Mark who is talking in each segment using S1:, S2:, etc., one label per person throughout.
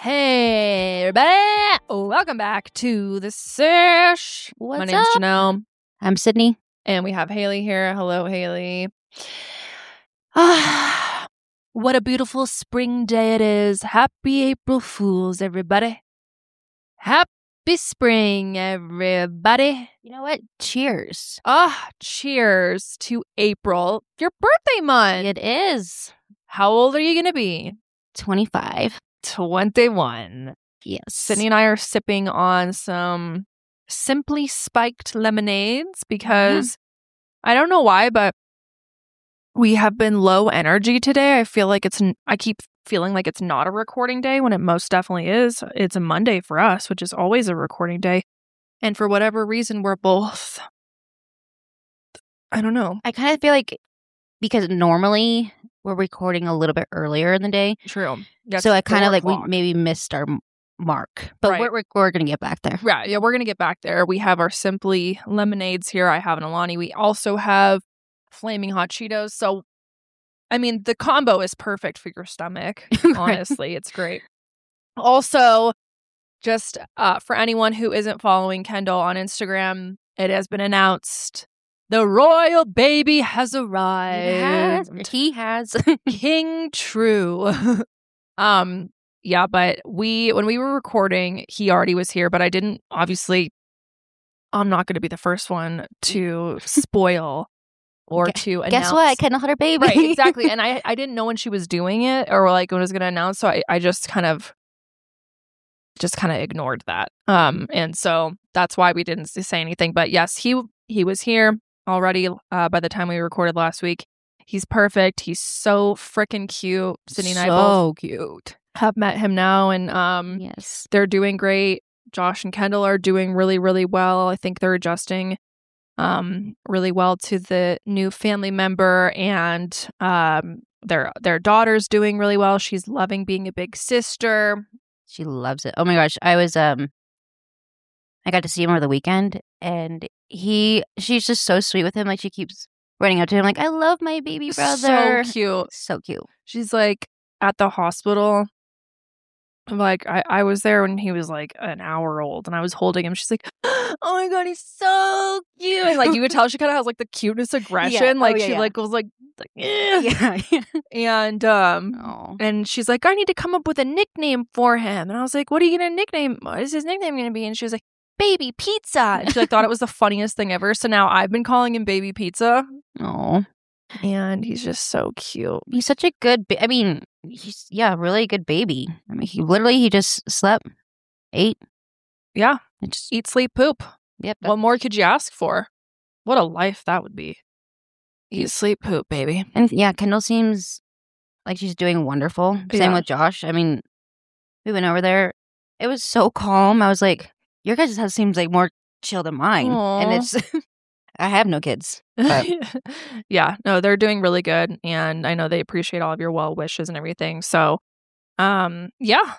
S1: Hey, everybody. Welcome back to The Sesh.
S2: What's
S1: My name's
S2: up?
S1: Janelle,
S2: I'm Sydney.
S1: and we have Haley here. Hello, Haley. What a beautiful spring day it is. Happy April Fools, everybody. Happy spring, everybody.
S2: You know what? Cheers.
S1: Cheers to April, your birthday month.
S2: It is
S1: How old are you going to be?
S2: 25.
S1: 21.
S2: Yes.
S1: Sydney and I are sipping on some Simply Spiked lemonades because I don't know why, but we have been low energy today. I keep feeling like it's not a recording day when it most definitely is. It's a Monday for us, which is always a recording day. And for whatever reason, we're both, I don't know.
S2: I kind of feel like because normally we're recording a little bit earlier in the day.
S1: True.
S2: So I kind of like we maybe missed our mark. But
S1: Right.
S2: we're going to get back there.
S1: Yeah, we're going to get back there. We have our Simply lemonades here. I have an Alani. We also have Flaming Hot Cheetos. So, I mean, the combo is perfect for your stomach.
S2: Right.
S1: Honestly, it's great. Also, just for anyone who isn't following Kendall on Instagram, it has been announced the royal baby has arrived.
S2: He has.
S1: King True. Yeah, but when we were recording, he already was here, but I didn't, obviously, I'm not going to be the first one to spoil or to announce.
S2: Guess what? Kendall had her baby.
S1: Right, exactly. And I didn't know when she was doing it or like when it was going to announce, so I just kind of ignored that. And so that's why we didn't say anything. But yes, he was here already by the time we recorded last week. He's perfect. He's so freaking cute. Sydney and I both
S2: cute.
S1: have met him now, and
S2: Yes.
S1: they're doing great. Josh and Kendall are doing really, really well. I think they're adjusting really well to the new family member, and their daughter's doing really well. She's loving being a big sister.
S2: She loves it. Oh my gosh. I got to see him over the weekend, and she's just so sweet with him. Like, she keeps running up to him like, I love my baby brother.
S1: So cute.
S2: So cute.
S1: She's like at the hospital. Like, I was there when he was like an hour old, and I was holding him. She's like, oh my God, he's so cute. And like, you could tell she kind of has like the cutest aggression. Like, she like was like
S2: Yeah.
S1: and
S2: Oh.
S1: and she's like, I need to come up with a nickname for him. And I was like, what are you gonna nickname? What is his nickname gonna be? And she was like, Baby Pizza. And she like thought it was the funniest thing ever. So now I've been calling him Baby Pizza.
S2: Oh.
S1: And he's just so cute.
S2: He's such a good he's really good baby. I mean, he just slept, ate.
S1: Yeah.
S2: And just
S1: Eat, sleep, poop.
S2: Yep.
S1: What more could you ask for? What a life that would be. Eat, sleep, poop, baby.
S2: And yeah, Kendall seems like she's doing wonderful. Same
S1: Yeah.
S2: with Josh. I mean, we went over there. It was so calm. I was like, your guys' house seems like more chill than mine.
S1: Aw.
S2: And it's I have no kids. But
S1: Yeah, no, they're doing really good, and I know they appreciate all of your well wishes and everything. So, yeah,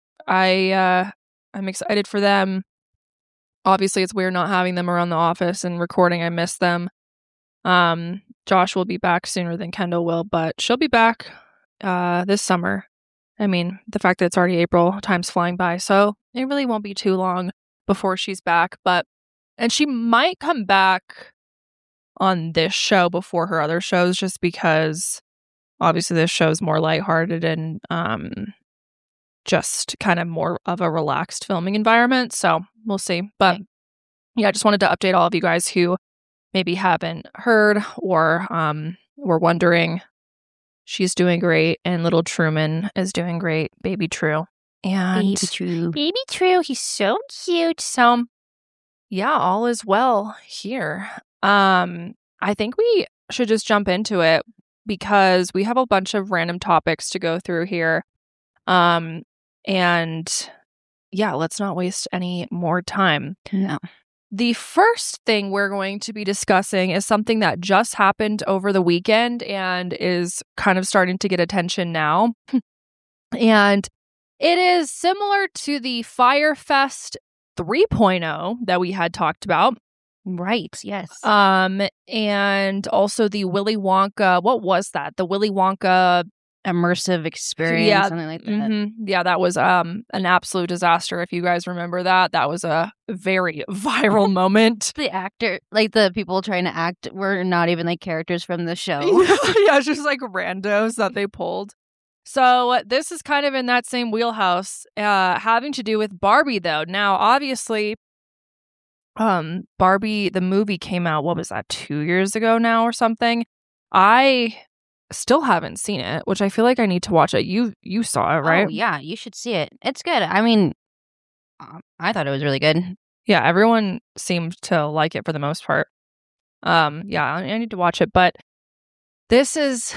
S1: I'm excited for them. Obviously, it's weird not having them around the office and recording. I miss them. Josh will be back sooner than Kendall will, but she'll be back this summer. I mean, the fact that it's already April, time's flying by, so it really won't be too long before she's back. And she might come back on this show before her other shows, just because obviously this show is more lighthearted and just kind of more of a relaxed filming environment. So we'll see. But yeah, I just wanted to update all of you guys who maybe haven't heard or were wondering. She's doing great, and little Truman is doing great. Baby True. And Baby True, he's so cute. So yeah, all is well here. I think we should just jump into it because we have a bunch of random topics to go through here. And yeah, let's not waste any more time.
S2: No.
S1: The first thing we're going to be discussing is something that just happened over the weekend and is kind of starting to get attention now. And it is similar to the Fyre Fest 3.0 that we had talked about.
S2: Right, yes.
S1: And also the Willy Wonka, what was that? The Willy Wonka
S2: immersive experience,
S1: Yeah.
S2: something like that.
S1: Yeah, that was an absolute disaster. If you guys remember that was a very viral moment.
S2: The actor, like the people trying to act, were not even like characters from the show.
S1: Yeah, just like randos that they pulled. So this is kind of in that same wheelhouse, having to do with Barbie, though. Now, obviously, Barbie, the movie came out, what was that, 2 years ago now or something? I still haven't seen it, which I feel like I need to watch it. You saw it, right?
S2: Oh, yeah, you should see it. It's good. I mean, I thought it was really good.
S1: Yeah, everyone seemed to like it for the most part. Yeah, I need to watch it. But this is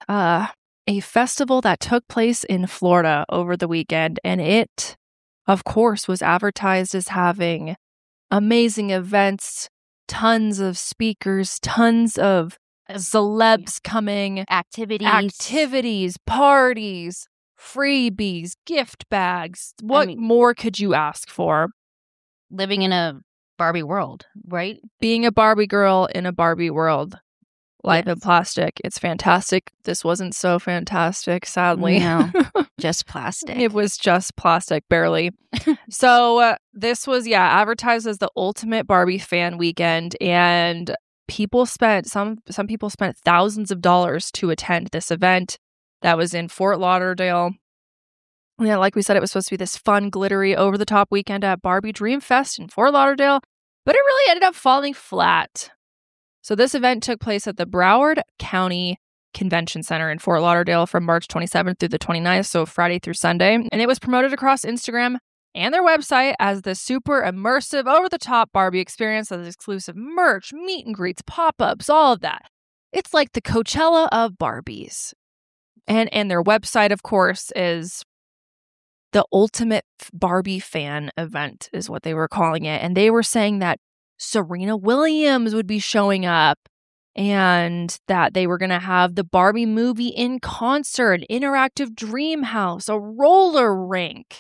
S1: a festival that took place in Florida over the weekend, and it, of course, was advertised as having amazing events, tons of speakers, tons of celebs coming, activities, parties, freebies, gift bags. What more could you ask for?
S2: Living in a Barbie world, right?
S1: Being a Barbie girl in a Barbie world. Life in plastic. It's fantastic. This wasn't so fantastic, sadly.
S2: No, just plastic.
S1: It was just plastic, barely. So this was, advertised as the ultimate Barbie fan weekend, and people spent, some people spent thousands of dollars to attend this event that was in Fort Lauderdale. Yeah, like we said, it was supposed to be this fun, glittery, over-the-top weekend at Barbie Dream Fest in Fort Lauderdale, but it really ended up falling flat. So this event took place at the Broward County Convention Center in Fort Lauderdale from March 27th through the 29th, so Friday through Sunday. And it was promoted across Instagram and their website as the super immersive, over-the-top Barbie experience with exclusive merch, meet and greets, pop-ups, all of that. It's like the Coachella of Barbies. And their website, of course, is the ultimate Barbie fan event is what they were calling it. And they were saying that Serena Williams would be showing up and that they were going to have the Barbie movie in concert, an interactive dream house, a roller rink,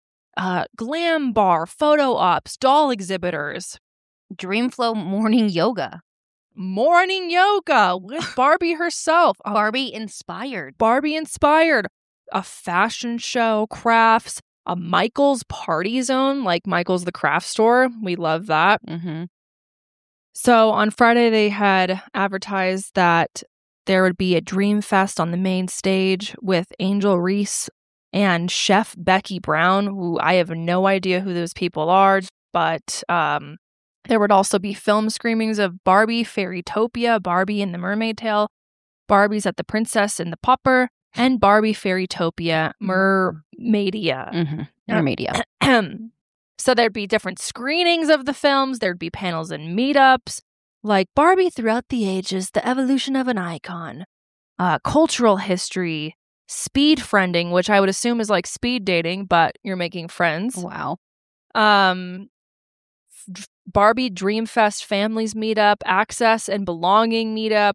S1: glam bar, photo ops, doll exhibitors.
S2: Dreamflow morning yoga.
S1: Morning yoga with Barbie herself.
S2: Barbie inspired.
S1: A fashion show, crafts, a Michael's party zone, like Michael's the craft store. We love that.
S2: Mm-hmm.
S1: So on Friday, they had advertised that there would be a Dream Fest on the main stage with Angel Reese and Chef Becky Brown, who I have no idea who those people are, but there would also be film screenings of Barbie Fairytopia, Barbie and the Mermaid Tale, Barbie's at the Princess and the Pauper, and Barbie Fairytopia Mermaidia.
S2: Mm-hmm. Mermaidia.
S1: So there'd be different screenings of the films. There'd be panels and meetups, like Barbie Throughout the Ages, the Evolution of an Icon, cultural history, speed friending, which I would assume is like speed dating, but you're making friends.
S2: Wow.
S1: Barbie Dreamfest Families Meetup, Access and Belonging Meetup,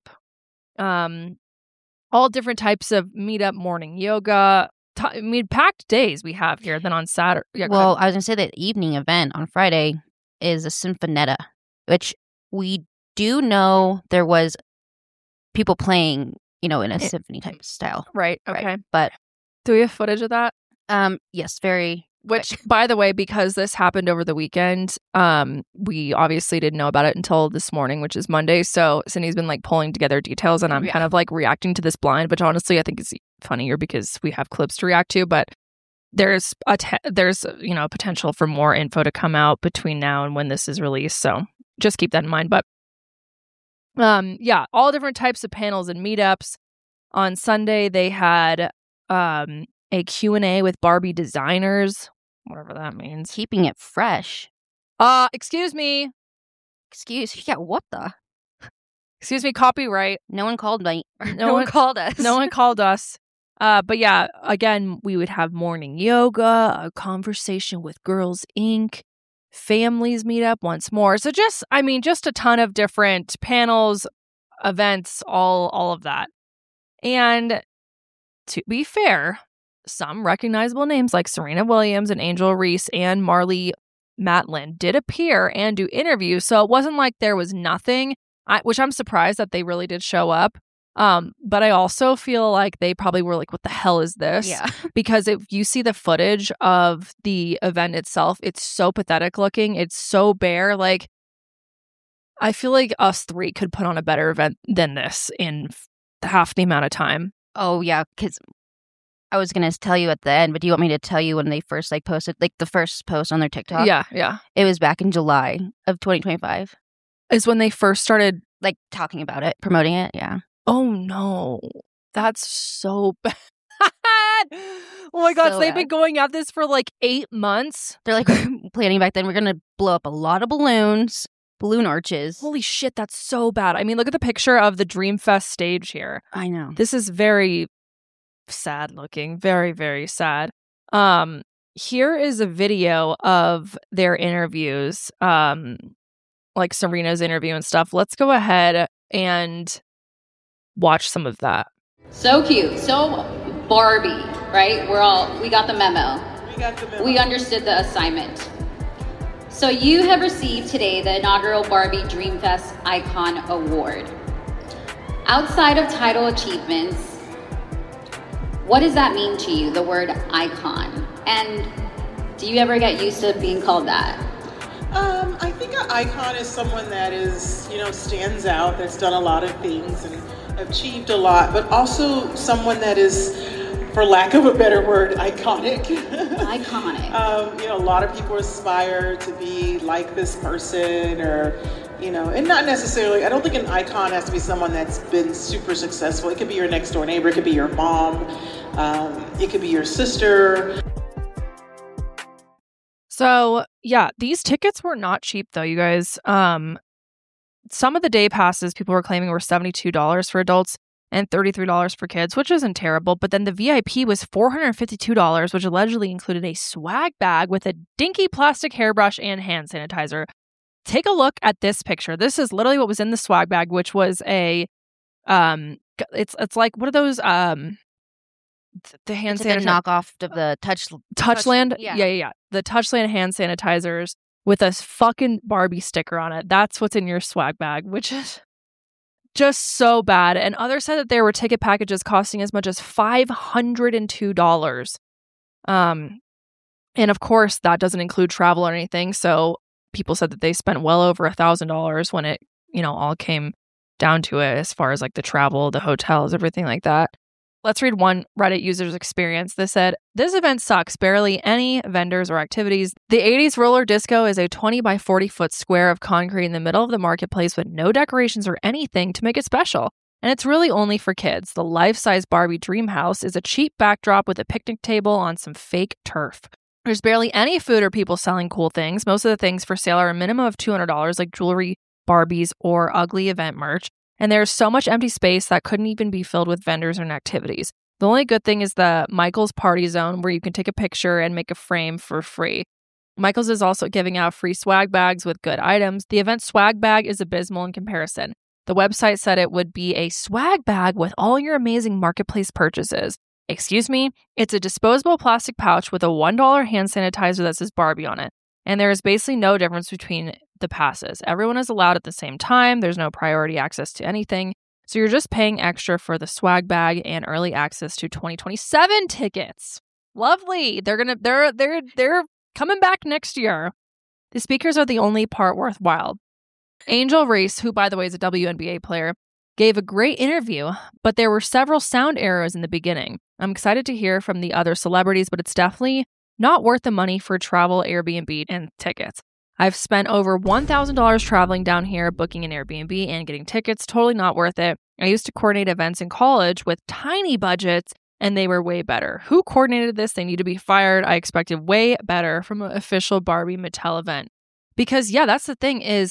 S1: all different types of meetup, morning yoga. Packed days we have here. Then on Saturday. Yeah,
S2: well, I was going to say the evening event on Friday is a Sinfonetta, which we do know there was people playing, in a symphony type of style.
S1: Right. Okay.
S2: Right. But
S1: do we have footage of that?
S2: Yes, very.
S1: Which,
S2: quick.
S1: By the way, because this happened over the weekend, we obviously didn't know about it until this morning, which is Monday. So Cindy's been like pulling together details, and I'm kind of like reacting to this blind. Which honestly, I think is funnier because we have clips to react to. But there's potential for more info to come out between now and when this is released. So just keep that in mind. But all different types of panels and meetups. On Sunday, they had a Q&A with Barbie designers, whatever that means.
S2: Keeping it fresh.
S1: Excuse me.
S2: What the?
S1: Excuse me, copyright.
S2: No one called me.
S1: No one
S2: called us.
S1: No one called us. But yeah, again, we would have morning yoga, a conversation with Girls Inc., families meet up once more. So just a ton of different panels, events, all of that. And to be fair, some recognizable names like Serena Williams and Angel Reese and Marlee Matlin did appear and do interviews. So it wasn't like there was nothing, which I'm surprised that they really did show up. But I also feel like they probably were like, what the hell is this?
S2: Yeah.
S1: Because if you see the footage of the event itself, it's so pathetic looking. It's so bare. Like, I feel like us three could put on a better event than this in half the amount of time.
S2: Oh, yeah, because I was going to tell you at the end, but do you want me to tell you when they first like posted, like the first post on their TikTok?
S1: Yeah.
S2: It was back in July of 2025.
S1: Is when they first started
S2: like talking about it, promoting it. Yeah.
S1: Oh no, that's so bad. Oh my God, so they've been going at this for like 8 months.
S2: They're like planning back then. We're going to blow up a lot of balloon arches.
S1: Holy shit, that's so bad. I mean, look at the picture of the Dreamfest stage here.
S2: I know.
S1: This is very sad looking. Very, very sad. Here is a video of their interviews, like Serena's interview and stuff. Let's go ahead and watch some of that.
S3: So cute. So Barbie, right? We got the memo. We understood the assignment. So you have received today the inaugural Barbie Dreamfest Icon Award. Outside of title achievements, what does that mean to you, the word icon? And do you ever get used to being called that?
S4: I think an icon is someone that is, stands out, that's done a lot of things and achieved a lot, but also someone that is, for lack of a better word, iconic.
S3: Iconic.
S4: A lot of people aspire to be like this person or, and not necessarily, I don't think an icon has to be someone that's been super successful. It could be your next door neighbor, it could be your mom, it could be your sister.
S1: So, yeah, these tickets were not cheap, though, you guys. Some of the day passes people were claiming were $72 for adults and $33 for kids, which isn't terrible. But then the VIP was $452, which allegedly included a swag bag with a dinky plastic hairbrush and hand sanitizer. Take a look at this picture. This is literally what was in the swag bag, which was a, it's like, what are those, the hand sanitizer
S2: knockoff of the
S1: Touchland.
S2: Yeah.
S1: The Touchland hand sanitizers with a fucking Barbie sticker on it. That's what's in your swag bag, which is just so bad. And others said that there were ticket packages costing as much as $502. And of course, that doesn't include travel or anything. So people said that they spent well over $1,000 when it, all came down to it, as far as like the travel, the hotels, everything like that. Let's read one Reddit user's experience. They said, "This event sucks. Barely any vendors or activities. The 80s roller disco is a 20 by 40 foot square of concrete in the middle of the marketplace with no decorations or anything to make it special. And it's really only for kids. The life-size Barbie dream house is a cheap backdrop with a picnic table on some fake turf. There's barely any food or people selling cool things. Most of the things for sale are a minimum of $200, like jewelry, Barbies, or ugly event merch. And there's so much empty space that couldn't even be filled with vendors and activities. The only good thing is the Michael's Party Zone, where you can take a picture and make a frame for free. Michael's is also giving out free swag bags with good items. The event swag bag is abysmal in comparison. The website said it would be a swag bag with all your amazing marketplace purchases. Excuse me? It's a disposable plastic pouch with a $1 hand sanitizer that says Barbie on it. And there is basically no difference between the passes. Everyone is allowed at the same time. There's no priority access to anything. So you're just paying extra for the swag bag and early access to 2027 tickets. Lovely. They're coming back next year. The speakers are the only part worthwhile. Angel Reese, who by the way is a WNBA player, gave a great interview, but there were several sound errors in the beginning. I'm excited to hear from the other celebrities, but it's definitely not worth the money for travel, Airbnb, and tickets. I've spent over $1,000 traveling down here, booking an Airbnb and getting tickets. Totally not worth it. I used to coordinate events in college with tiny budgets, and they were way better. Who coordinated this? They need to be fired. I expected way better from an official Barbie Mattel event. Because, yeah, that's the thing is,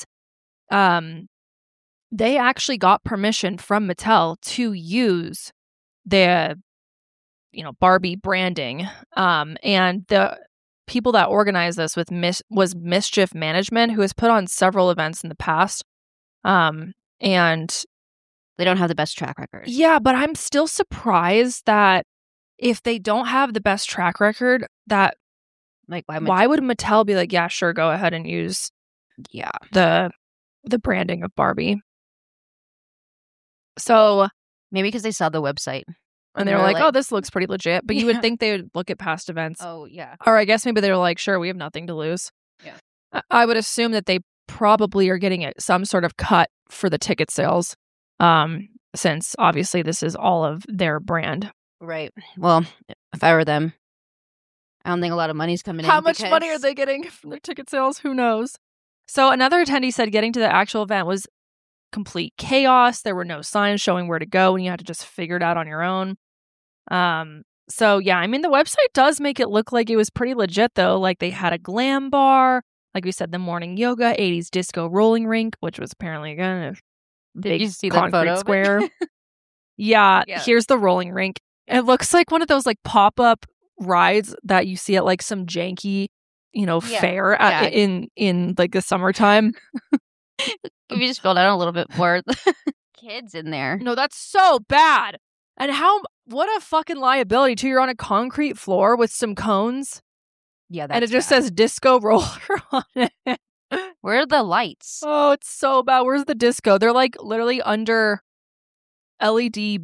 S1: they actually got permission from Mattel to use the, Barbie branding. And the people that organized this was Mischief Management, who has put on several events in the past. And
S2: they don't have the best track record.
S1: Yeah, but I'm still surprised that if they don't have the best track record, that why would Mattel be like, yeah, sure, go ahead and use the branding of Barbie. So
S2: Maybe because they saw the website.
S1: And they were like, oh, this looks pretty legit. But you would think they would look at past events.
S2: Oh, yeah.
S1: Or I guess maybe they were like, sure, we have nothing to lose.
S2: Yeah.
S1: I would assume that they probably are getting some sort of cut for the ticket sales, since obviously this is all of their brand.
S2: Right. Well, if I were them, I don't think a lot of money's coming in.
S1: How much money are they getting from their ticket sales? Who knows? So another attendee said getting to the actual event was complete chaos. There were no signs showing where to go, and you had to just figure it out on your own. So yeah, I mean, the website does make it look like it was pretty legit though. Like they had a glam bar, like we said, the morning yoga, 80s disco rolling rink, which was apparently again a big
S2: you see that
S1: concrete
S2: photo
S1: square. yeah, here's the rolling rink. It looks like one of those like pop-up rides that you see at like some janky, fair in like the summertime.
S2: If you just filled out a little bit more kids in there.
S1: No, that's so bad. And what a fucking liability too. You're on a concrete floor with some cones.
S2: Yeah,
S1: and it just says disco roller on it.
S2: Where are the lights?
S1: Oh, it's so bad. Where's the disco? They're like literally under LED,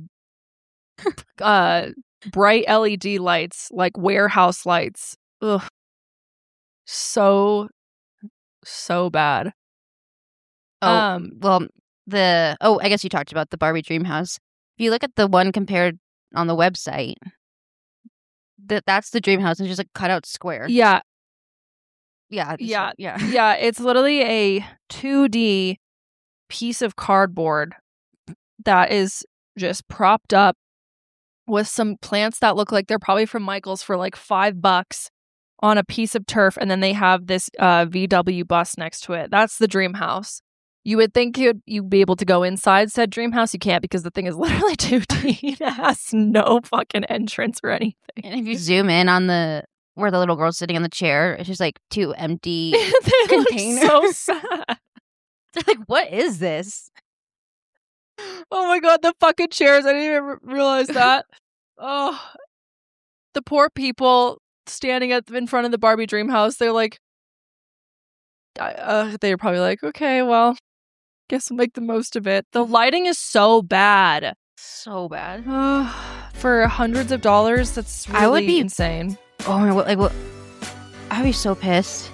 S1: bright LED lights, like warehouse lights. Ugh. So bad.
S2: Oh, well, I guess you talked about the Barbie Dream House. If you look at the one compared on the website, that's the Dream House. It's just a cutout square.
S1: Yeah.
S2: Yeah.
S1: Yeah. It's literally a 2D piece of cardboard that is just propped up with some plants that look like they're probably from Michael's for like $5 on a piece of turf. And then they have this VW bus next to it. That's the Dream House. You would think you'd be able to go inside said Dream House. You can't because the thing is literally 2D. It has no fucking entrance or anything.
S2: And if you zoom in on where the little girl's sitting in the chair, it's just like two empty containers.
S1: So sad.
S2: They're like, what is this?
S1: Oh my god, the fucking chairs. I didn't even realize that. Oh, the poor people standing in front of the Barbie Dream House. They're like, they're probably like, okay, well, guess we'll make the most of it. The lighting is so bad.
S2: So bad.
S1: For hundreds of dollars, that's really
S2: I would be
S1: insane.
S2: Oh my god, like, I'd be so pissed.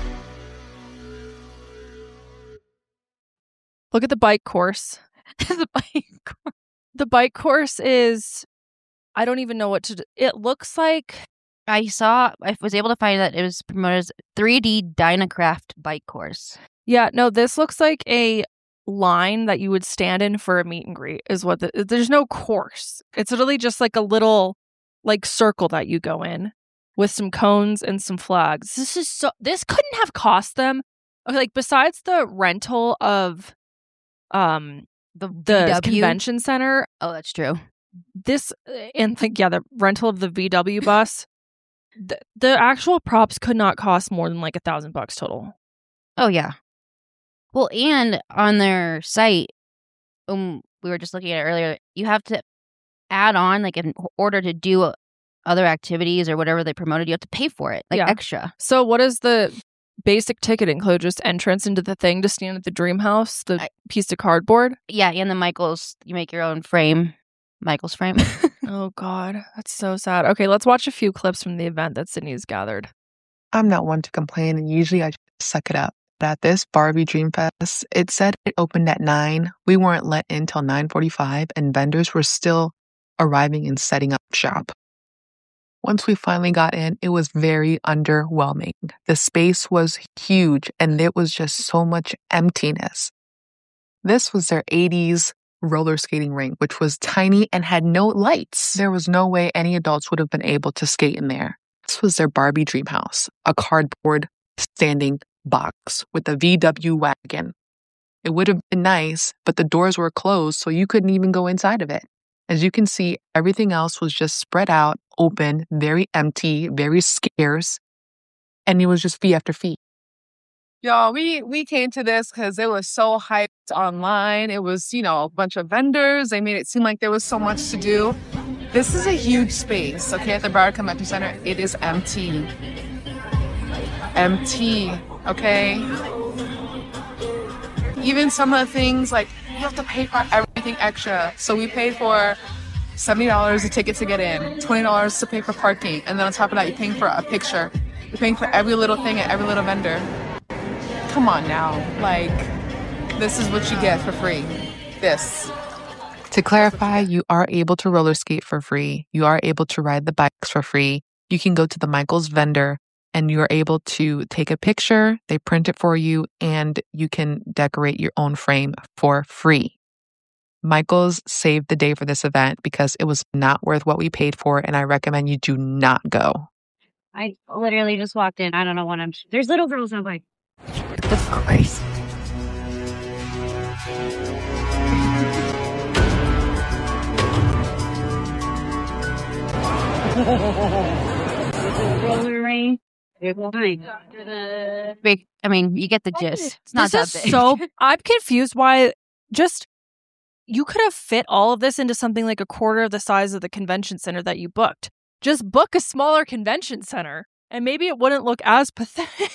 S1: Look at the bike course. The bike course is, I don't even know what to do. It looks like,
S2: I was able to find that it was promoted as 3D Dynacraft bike course.
S1: Yeah, no, this looks like a line that you would stand in for a meet and greet is what there's no course. It's literally just like a little like circle that you go in with some cones and some flags. This couldn't have cost them, like, besides the rental of the convention center.
S2: Oh, that's true.
S1: This and the rental of the VW bus. The actual props could not cost more than like $1,000 total.
S2: Oh yeah. Well, and on their site, we were just looking at it earlier. You have to add on, like, in order to do other activities or whatever they promoted, you have to pay for it, like extra.
S1: So, what does the basic ticket include? Just entrance into the thing to stand at the Dream House, the piece of cardboard?
S2: Yeah, and the Michael's. You make your own frame. Michael's frame.
S1: Oh, God. That's so sad. Okay, let's watch a few clips from the event that Sydney's gathered.
S5: I'm not one to complain, and usually I just suck it up. But at this Barbie Dream Fest, it said it opened at 9. We weren't let in till 9:45, and vendors were still arriving and setting up shop. Once we finally got in, it was very underwhelming. The space was huge, and there was just so much emptiness. This was their 80s roller skating rink, which was tiny and had no lights. There was no way any adults would have been able to skate in there. This was their Barbie Dream House, a cardboard standing box with a VW wagon. It would have been nice, but the doors were closed, so you couldn't even go inside of it. As you can see, everything else was just spread out, open, very empty, very scarce, and it was just fee after fee.
S6: Y'all, we came to this because it was so hyped online. It was, a bunch of vendors. They made it seem like there was so much to do. This is a huge space, okay, at the Broward Convention Center. It is empty. Empty, okay? Even some of the things, like, you have to pay for everything anything extra. So we paid for $70 a ticket to get in, $20 to pay for parking, and then on top of that, you're paying for a picture. You're paying for every little thing at every little vendor. Come on now. Like, this is what you get for free. This.
S5: To clarify, you are able to roller skate for free. You are able to ride the bikes for free. You can go to the Michaels vendor and you are able to take a picture, they print it for you, and you can decorate your own frame for free. Michaels saved the day for this event because it was not worth what we paid for, and I recommend you do not go.
S2: I literally just walked in. I don't know what there's little girls on bike. Of course. Roller rain. Big. I mean, you get the gist. It's not that big.
S1: So I'm confused why you could have fit all of this into something like a quarter of the size of the convention center that you booked. Just book a smaller convention center and maybe it wouldn't look as pathetic.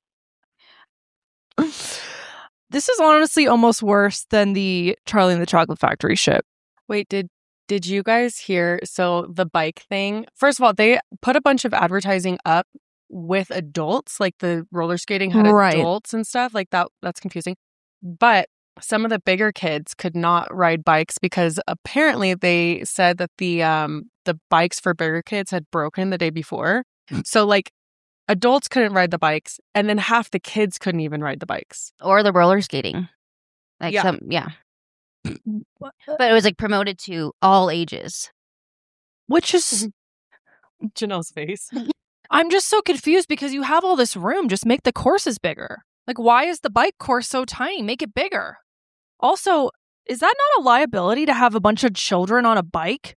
S1: This is honestly almost worse than the Charlie and the Chocolate Factory shit.
S7: Wait, did you guys hear? So the bike thing, first of all, they put a bunch of advertising up with adults, like the roller skating had adults and stuff like that. That's confusing. But some of the bigger kids could not ride bikes because apparently they said that the bikes for bigger kids had broken the day before. So like adults couldn't ride the bikes and then half the kids couldn't even ride the bikes.
S2: Or the roller skating. Like
S7: Yeah.
S2: But it was like promoted to all ages.
S1: Which is
S7: Janelle's face.
S1: I'm just so confused because you have all this room. Just make the courses bigger. Like, why is the bike course so tiny? Make it bigger. Also, is that not a liability to have a bunch of children on a bike?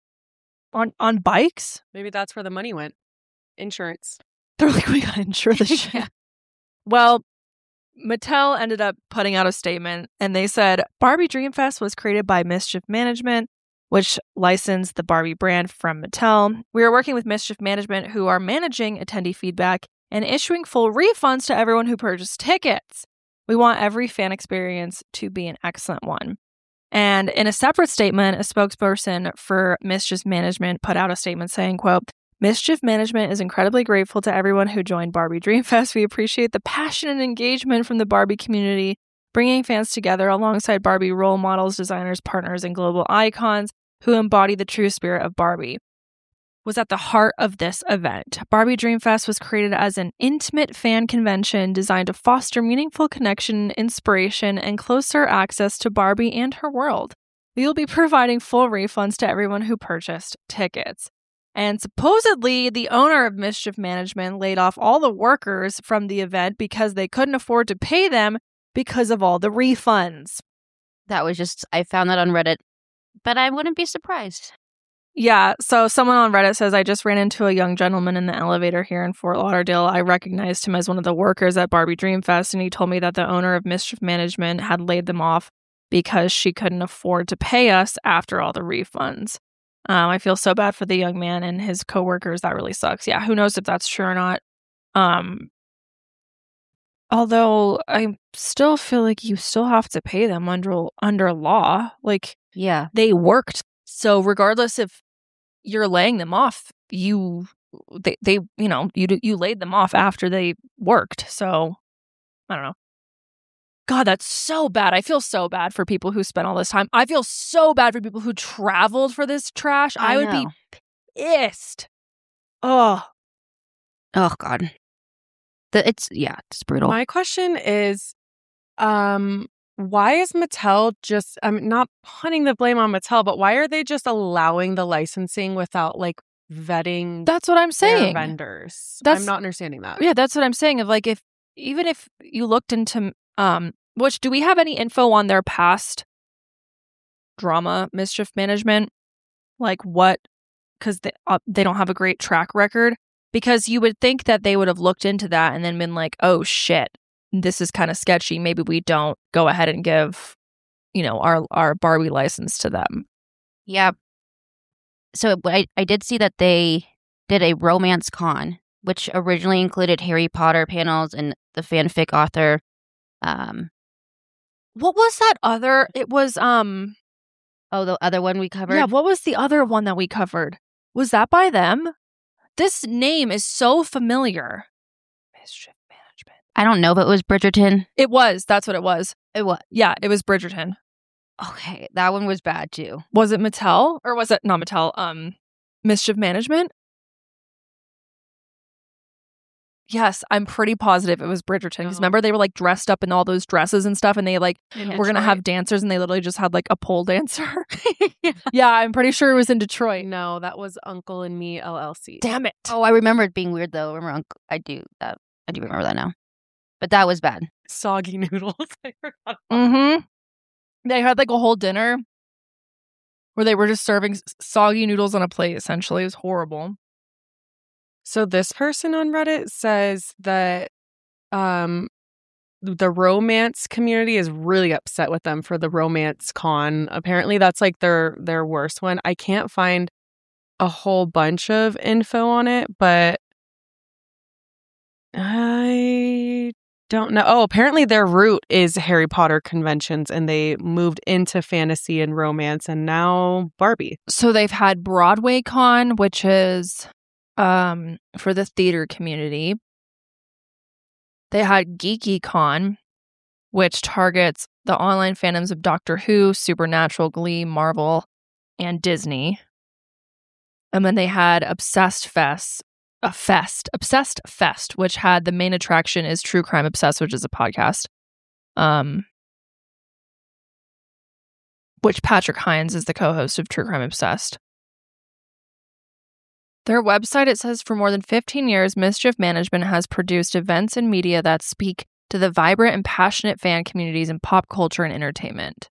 S1: On bikes?
S7: Maybe that's where the money went. Insurance.
S1: They're like, we gotta insure this shit.
S2: Yeah.
S1: Well, Mattel ended up putting out a statement and they said, Barbie Dream Fest was created by Mischief Management, which licensed the Barbie brand from Mattel. We are working with Mischief Management, who are managing attendee feedback and issuing full refunds to everyone who purchased tickets. We want every fan experience to be an excellent one. And in a separate statement, a spokesperson for Mischief Management put out a statement saying, quote, Mischief Management is incredibly grateful to everyone who joined Barbie Dream Fest. We appreciate the passion and engagement from the Barbie community, bringing fans together alongside Barbie role models, designers, partners, and global icons who embody the true spirit of Barbie. Was at the heart of this event. Barbie Dream Fest was created as an intimate fan convention designed to foster meaningful connection, inspiration, and closer access to Barbie and her world. We will be providing full refunds to everyone who purchased tickets. And supposedly, the owner of Mischief Management laid off all the workers from the event because they couldn't afford to pay them because of all the refunds.
S2: That was just, I found that on Reddit, but I wouldn't be surprised.
S1: Yeah, so someone on Reddit says, I just ran into a young gentleman in the elevator here in Fort Lauderdale. I recognized him as one of the workers at Barbie Dream Fest, and he told me that the owner of Mischief Management had laid them off because she couldn't afford to pay us after all the refunds. I feel so bad for the young man and his coworkers. That really sucks. Yeah, who knows if that's true or not. Although I still feel like you still have to pay them under law. Like,
S2: Yeah.
S1: they worked. So regardless if you're laying them off, you laid them off after they worked. So I don't know. God, that's so bad. I feel so bad for people who spent all this time. I feel so bad for people who traveled for this trash. I would be pissed. Oh
S2: God. It's brutal.
S7: My question is, why is Mattel just, I'm not putting the blame on Mattel, but why are they just allowing the licensing without like vetting
S1: That's what I'm
S7: their
S1: saying.
S7: vendors?
S1: That's-
S7: I'm not understanding that.
S1: Yeah, that's what I'm saying. Of like, even if you looked into which, do we have any info on their past drama, Mischief Management? Like what? Because they don't have a great track record. Because you would think that they would have looked into that and then been like, oh shit, this is kind of sketchy. Maybe we don't go ahead and give, our Barbie license to them.
S2: Yeah. So I did see that they did a romance con, which originally included Harry Potter panels and the fanfic author.
S1: What was that other? It was
S2: Oh, the other one we covered?
S1: Yeah, what was the other one that we covered? Was that by them? This name is so familiar. Mischief Management.
S2: I don't know if it was Bridgerton.
S1: It was. That's what it was.
S2: It was.
S1: Yeah, it was Bridgerton.
S2: Okay, that one was bad too.
S1: Was it Mattel? Or was it not Mattel? Mischief Management? Yes, I'm pretty positive it was Bridgerton. Because remember, they were like dressed up in all those dresses and stuff, and they like were going to have dancers, and they literally just had like a pole dancer. Yeah, I'm pretty sure it was in Detroit.
S7: No, that was Uncle and Me LLC.
S1: Damn it.
S2: Oh, I remember it being weird though. I do remember that now. But that was bad.
S7: Soggy noodles. I forgot.
S1: Mm-hmm. They had like a whole dinner where they were just serving soggy noodles on a plate, essentially. It was horrible.
S7: So this person on Reddit says that the romance community is really upset with them for the romance con. Apparently that's like their worst one. I can't find a whole bunch of info on it, but I don't know. Oh, apparently their root is Harry Potter conventions, and they moved into fantasy and romance, and now Barbie.
S1: So they've had Broadway Con, which is for the theater community. They had Geeky Con, which targets the online fandoms of Doctor Who, Supernatural, Glee, Marvel, and Disney. And then they had Obsessed Fest, which had the main attraction is True Crime Obsessed, which is a podcast. Which Patrick Hines is the co-host of True Crime Obsessed. Their website, it says, for more than 15 years, Mischief Management has produced events and media that speak to the vibrant and passionate fan communities in pop culture and entertainment.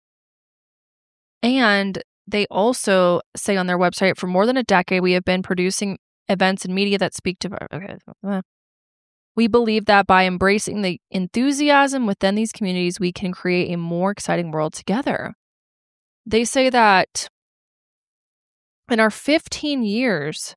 S1: And they also say on their website, for more than a decade, we have been producing events and media that speak to... Okay. We believe that by embracing the enthusiasm within these communities, we can create a more exciting world together. They say that in our 15 years...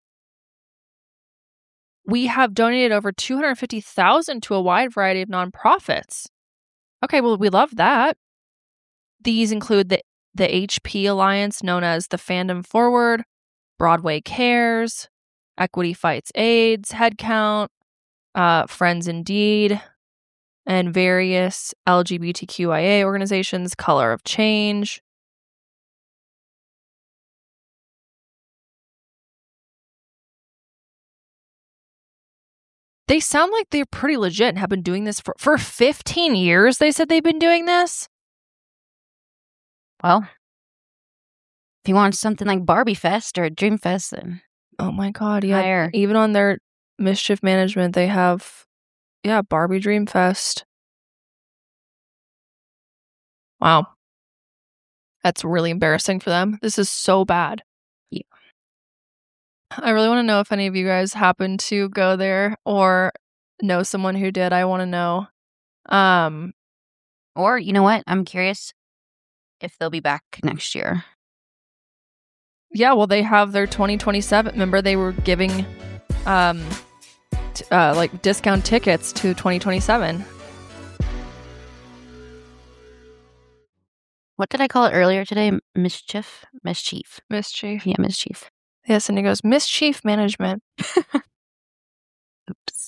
S1: we have donated over $250,000 to a wide variety of nonprofits. Okay, well, we love that. These include the HP Alliance, known as the Fandom Forward, Broadway Cares, Equity Fights AIDS, Headcount, Friends Indeed, and various LGBTQIA organizations, Color of Change. They sound like they're pretty legit and have been doing this for 15 years. They said they've been doing this.
S2: Well, if you want something like Barbie Fest or Dream Fest, then
S1: oh my God, yeah.
S2: hire.
S1: Even on their Mischief Management, they have, Barbie Dream Fest. Wow. That's really embarrassing for them. This is so bad.
S2: Yeah.
S1: I really want to know if any of you guys happen to go there or know someone who did. I want to know.
S2: Or, you know what? I'm curious if they'll be back next year.
S1: Yeah, well, they have their 2027. Remember, they were giving like discount tickets to 2027.
S2: What did I call it earlier today? Mischief?
S1: Mischief.
S2: Yeah, Mischief.
S1: Yes, and he goes, Mischief Management.
S2: Oops.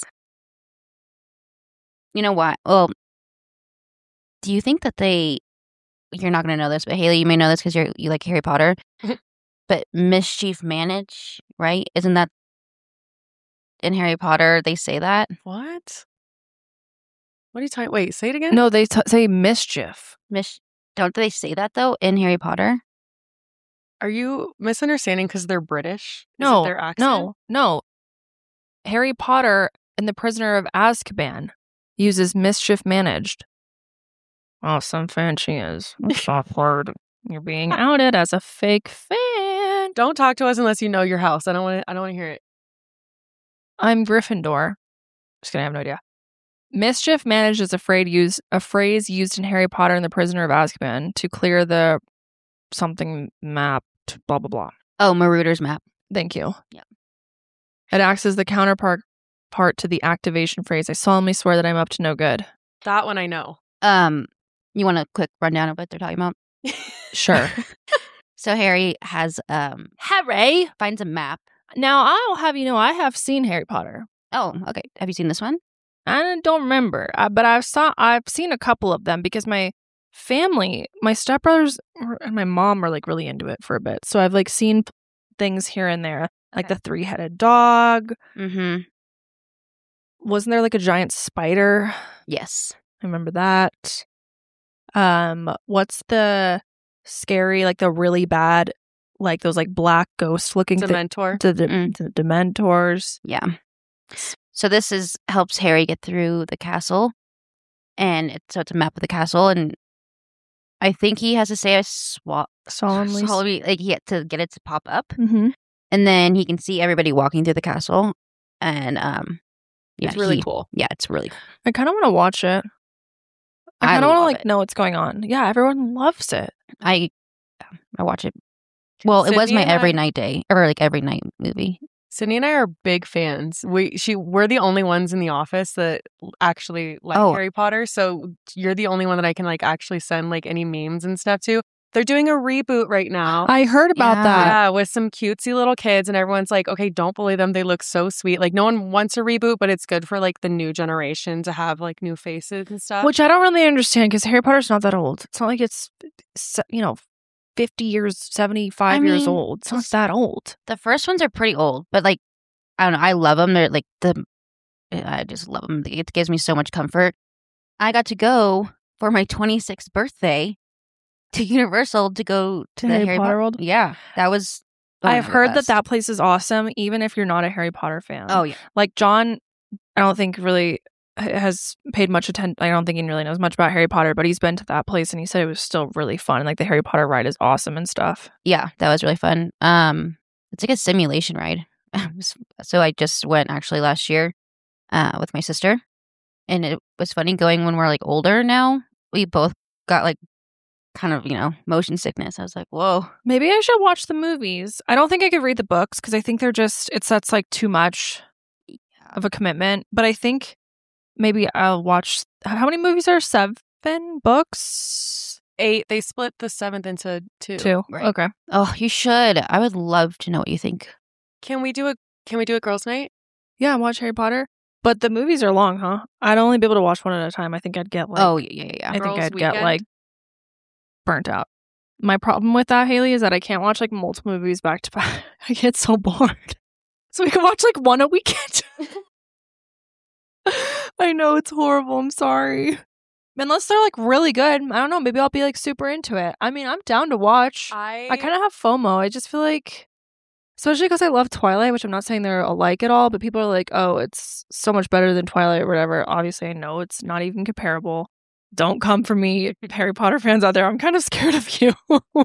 S2: You know what? Well, do you think that you're not going to know this, but Haley, you may know this because you like Harry Potter. But Mischief Manage, right? Isn't that in Harry Potter? They say that?
S7: What? What are you talking? Wait, say it again?
S1: No, they say mischief.
S2: Don't they say that though in Harry Potter?
S7: Are you misunderstanding because they're British? Is
S1: No,
S7: it their accent?
S1: no. Harry Potter and the Prisoner of Azkaban uses mischief managed. Oh, some fan she is. That's awkward. You're being outed as a fake fan.
S7: Don't talk to us unless you know your house. I don't want to hear it.
S1: I'm Gryffindor. Just kidding, I have no idea. Mischief managed is a phrase used in Harry Potter and the Prisoner of Azkaban to clear the something map, blah, blah, blah.
S2: Oh, Marauder's map.
S1: Thank you.
S2: Yeah.
S1: It acts as the counterpart to the activation phrase. I solemnly swear that I'm up to no good.
S7: That one I know.
S2: You want a quick rundown of what they're talking about?
S1: Sure.
S2: So Harry has
S1: Harry.
S2: finds a map.
S1: Now, I'll have you know, I have seen Harry Potter.
S2: Oh, okay. Have you seen this one?
S1: I don't remember, but I've seen a couple of them because my family, my stepbrothers and my mom were like really into it for a bit. So I've like seen things here and there, like the 3-headed dog.
S2: Mm-hmm.
S1: Wasn't there like a giant spider?
S2: Yes.
S1: I remember that. What's the scary, like the really bad, like those like black ghost looking
S7: Dementor.
S1: the Dementors.
S2: Yeah. So this helps Harry get through the castle, and it's a map of the castle, and I think he has to say a solemnly, like he had to get it to pop up,
S1: Mm-hmm.
S2: and then he can see everybody walking through the castle, and yeah,
S7: It's really cool.
S2: Yeah, it's really cool.
S1: I kind of want to watch it. I
S2: I
S1: kind of want to
S2: love
S1: like
S2: it.
S1: know what's going on. Yeah, everyone loves it.
S2: I watch it. Well, it was
S7: Sydney
S2: my
S7: and I-
S2: every night movie.
S7: Sydney and I are big fans. We're the only ones in the office that actually like
S2: Oh.
S7: Harry Potter. So you're the only one that I can like actually send like any memes and stuff to. They're doing a reboot right now.
S1: I heard about
S2: Yeah.
S1: that.
S7: Yeah, with some cutesy little kids, and everyone's like, okay, don't bully them. They look so sweet. Like, no one wants a reboot, but it's good for like the new generation to have like new faces and stuff.
S1: Which I don't really understand because Harry Potter's not that old. It's not like it's, 50 years, 75
S2: I
S1: years
S2: mean,
S1: old. It's not that old.
S2: The first ones are pretty old, but like I don't know, I love them. They're like I just love them. It gives me so much comfort. I got to go for my 26th birthday to Universal to go to the
S1: Harry Potter World?
S2: Yeah, that was.
S1: I've
S2: one of the
S1: heard
S2: best.
S1: that place is awesome, even if you're not a Harry Potter fan.
S2: Oh yeah,
S1: Like John, I don't think really has paid much attention. I don't think he really knows much about Harry Potter, but he's been to that place and he said it was still really fun. Like the Harry Potter ride is awesome and stuff.
S2: yeah, that was really fun. It's like a simulation ride. So I just went actually last year, with my sister, and it was funny going when we're like older now. We both got like kind of motion sickness. I was like, whoa.
S1: Maybe I should watch the movies. I don't think I could read the books because I think that's like too much of a commitment. But I think maybe I'll watch. How many movies are 7 books?
S7: 8. They split the 7th into 2.
S1: 2.
S2: Right.
S1: Okay.
S2: Oh, you should. I would love to know what you think.
S7: Can we do a girls' night?
S1: Yeah, watch Harry Potter. But the movies are long, huh? I'd only be able to watch one at a time. I think I'd get like.
S2: Oh yeah.
S1: I think
S7: Girls'
S1: I'd get
S7: weekend?
S1: like burnt out. My problem with that, Haley, is that I can't watch like multiple movies back to back. I get so bored. So we can watch like one a weekend. I know it's horrible. I'm sorry. Unless they're like really good. I don't know. Maybe I'll be like super into it. I mean, I'm down to watch. I kind of have FOMO. I just feel like, especially because I love Twilight, which I'm not saying they're alike at all, but people are like, oh, it's so much better than Twilight or whatever. Obviously, I know it's not even comparable. Don't come for me, Harry Potter fans out there. I'm kind of scared of you.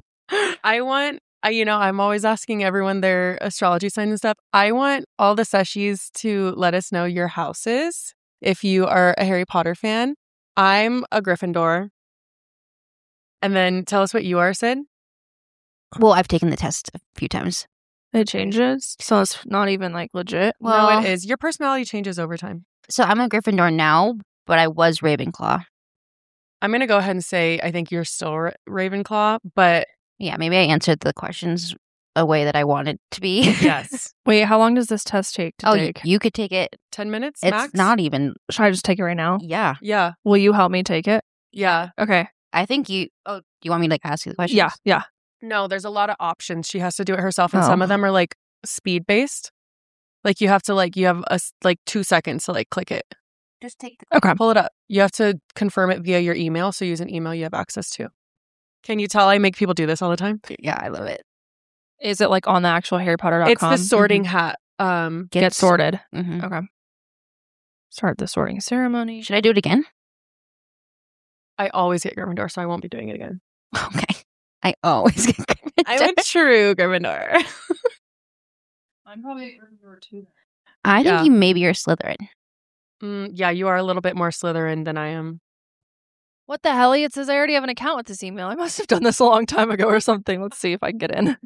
S7: I'm always asking everyone their astrology sign and stuff. I want all the seshies to let us know your houses if you are a Harry Potter fan. I'm a Gryffindor. And then tell us what you are, Sid.
S2: Well, I've taken the test a few times.
S1: It changes, so it's not even like legit.
S2: Well,
S7: No, it is. Your personality changes over time.
S2: So I'm a Gryffindor now, but I was Ravenclaw.
S7: I'm going to go ahead and say I think you're still Ravenclaw, but
S2: Yeah, maybe I answered the questions a way that I wanted to be.
S7: yes.
S1: Wait, how long does this test take to
S2: Oh,
S1: take?
S2: you could take it.
S7: 10 minutes
S2: It's
S7: max?
S2: not even.
S1: Should I just take it right now?
S2: Yeah,
S7: Yeah.
S1: Will you help me take it?
S7: Yeah.
S1: Okay.
S2: I think you. Oh, do you want me to like ask you the questions?
S1: Yeah.
S7: No, there's a lot of options. She has to do it herself, and some
S1: Oh.
S7: of them are like speed based. Like you have to you have 2 seconds to click it.
S2: Just take the.
S1: Okay.
S7: Pull it up. You have to confirm it via your email. So use an email you have access to. Can you tell I make people do this all the time?
S2: Yeah, I love it.
S1: Is it like on the actual HarryPotter.com?
S7: It's the sorting hat.
S1: Get sorted.
S2: Mhm.
S1: Okay. Start the sorting ceremony.
S2: Should I do it again?
S7: I always get Gryffindor, so I won't be doing it again.
S2: Okay. I always get.
S7: I'm a true Gryffindor.
S1: I'm probably Gryffindor too.
S2: I think
S7: Yeah.
S2: you maybe you're Slytherin.
S7: Yeah, you are a little bit more Slytherin than I am.
S1: What the hell? It says I already have an account with this email. I must have done this a long time ago or something. Let's see if I can get in.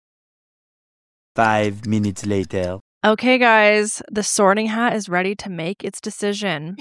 S8: 5 minutes later.
S1: Okay, guys. The sorting hat is ready to make its decision.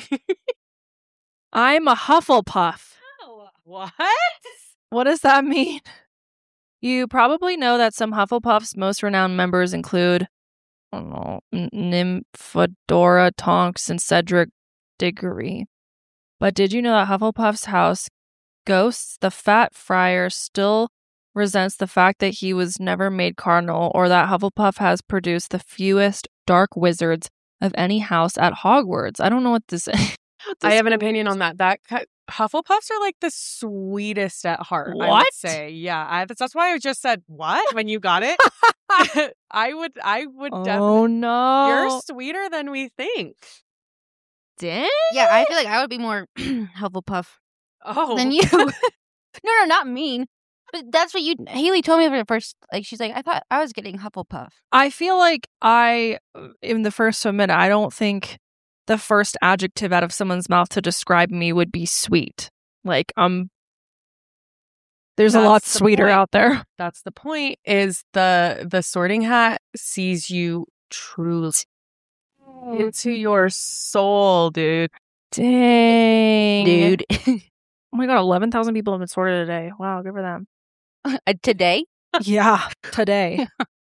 S1: I'm a Hufflepuff.
S7: What?
S1: What does that mean? You probably know that some Hufflepuff's most renowned members include, I don't know, Nymphadora Tonks and Cedric Diggory. But did you know that Hufflepuff's house ghosts, the Fat Friar, still resents the fact that he was never made cardinal, or that Hufflepuff has produced the fewest dark wizards of any house at Hogwarts? I don't know what this is.
S7: I have an opinion on that. Hufflepuffs are like the sweetest at heart. I would
S1: What?
S7: say, yeah. That's why I just said what when you got it. I would definitely.
S1: Oh no.
S7: You're sweeter than we think.
S1: Dang.
S2: Yeah, I feel like I would be more Hufflepuff
S7: Oh,
S2: than you. No, not mean. But that's what Haley told me for the first, like, she's like, I thought I was getting Hufflepuff.
S1: I feel like in the first minute, I don't think the first adjective out of someone's mouth to describe me would be sweet. Like, there's a lot
S7: That's the
S1: sweeter
S7: point.
S1: out there.
S7: That's the point. Is the Sorting Hat sees you truly into your soul, dude.
S1: Dang.
S2: Dude.
S1: Oh my God, 11,000 people have been sorted today. Wow, good for them.
S2: Today?
S1: Yeah, today.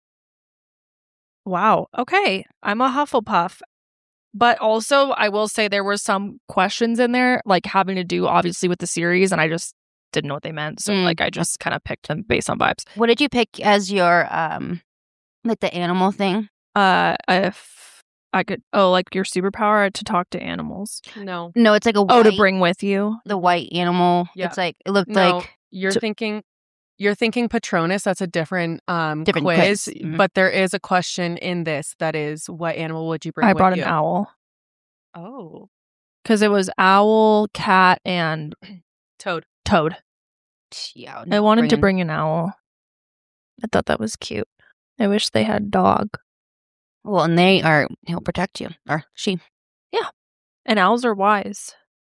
S1: Wow. Okay. I'm a Hufflepuff. But also, I will say there were some questions in there, like having to do obviously with the series, and I just didn't know what they meant. So, like, I just kind of picked them based on vibes.
S2: What did you pick as your, like the animal thing?
S1: If I could, like your superpower to talk to animals.
S7: No,
S2: No, it's like a white,
S1: To bring with you.
S2: the white animal.
S7: Yeah.
S2: It's like, it looked
S7: no.
S2: like,
S7: You're thinking Patronus. That's a different
S2: Different
S7: quiz.
S2: quiz. Mhm.
S7: But there is a question in this that is, what animal would you bring?
S1: I
S7: with
S1: brought
S7: you?
S1: an owl
S7: Oh,
S1: because it was owl, cat, and
S7: toad.
S1: toad.
S2: yeah.
S1: I wanted to bring an owl. I thought that was cute. I wish they had dog.
S2: Well, and he'll protect you. Or she.
S1: And owls are wise.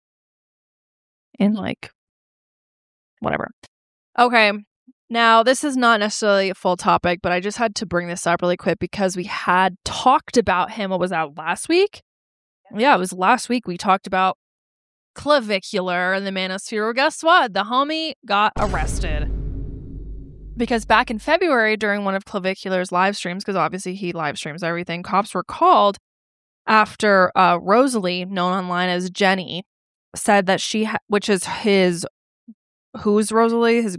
S1: And like, whatever. Okay. Now, this is not necessarily a full topic, but I just had to bring this up really quick because we had talked about him. What was that, last week? Yeah, it was last week we talked about Clavicular and the Manosphere. Well, guess what? The homie got arrested. Because back in February, during one of Clavicular's live streams, because obviously he live streams everything, cops were called after Rosalie, known online as Jenny, said that which is his, who's Rosalie? His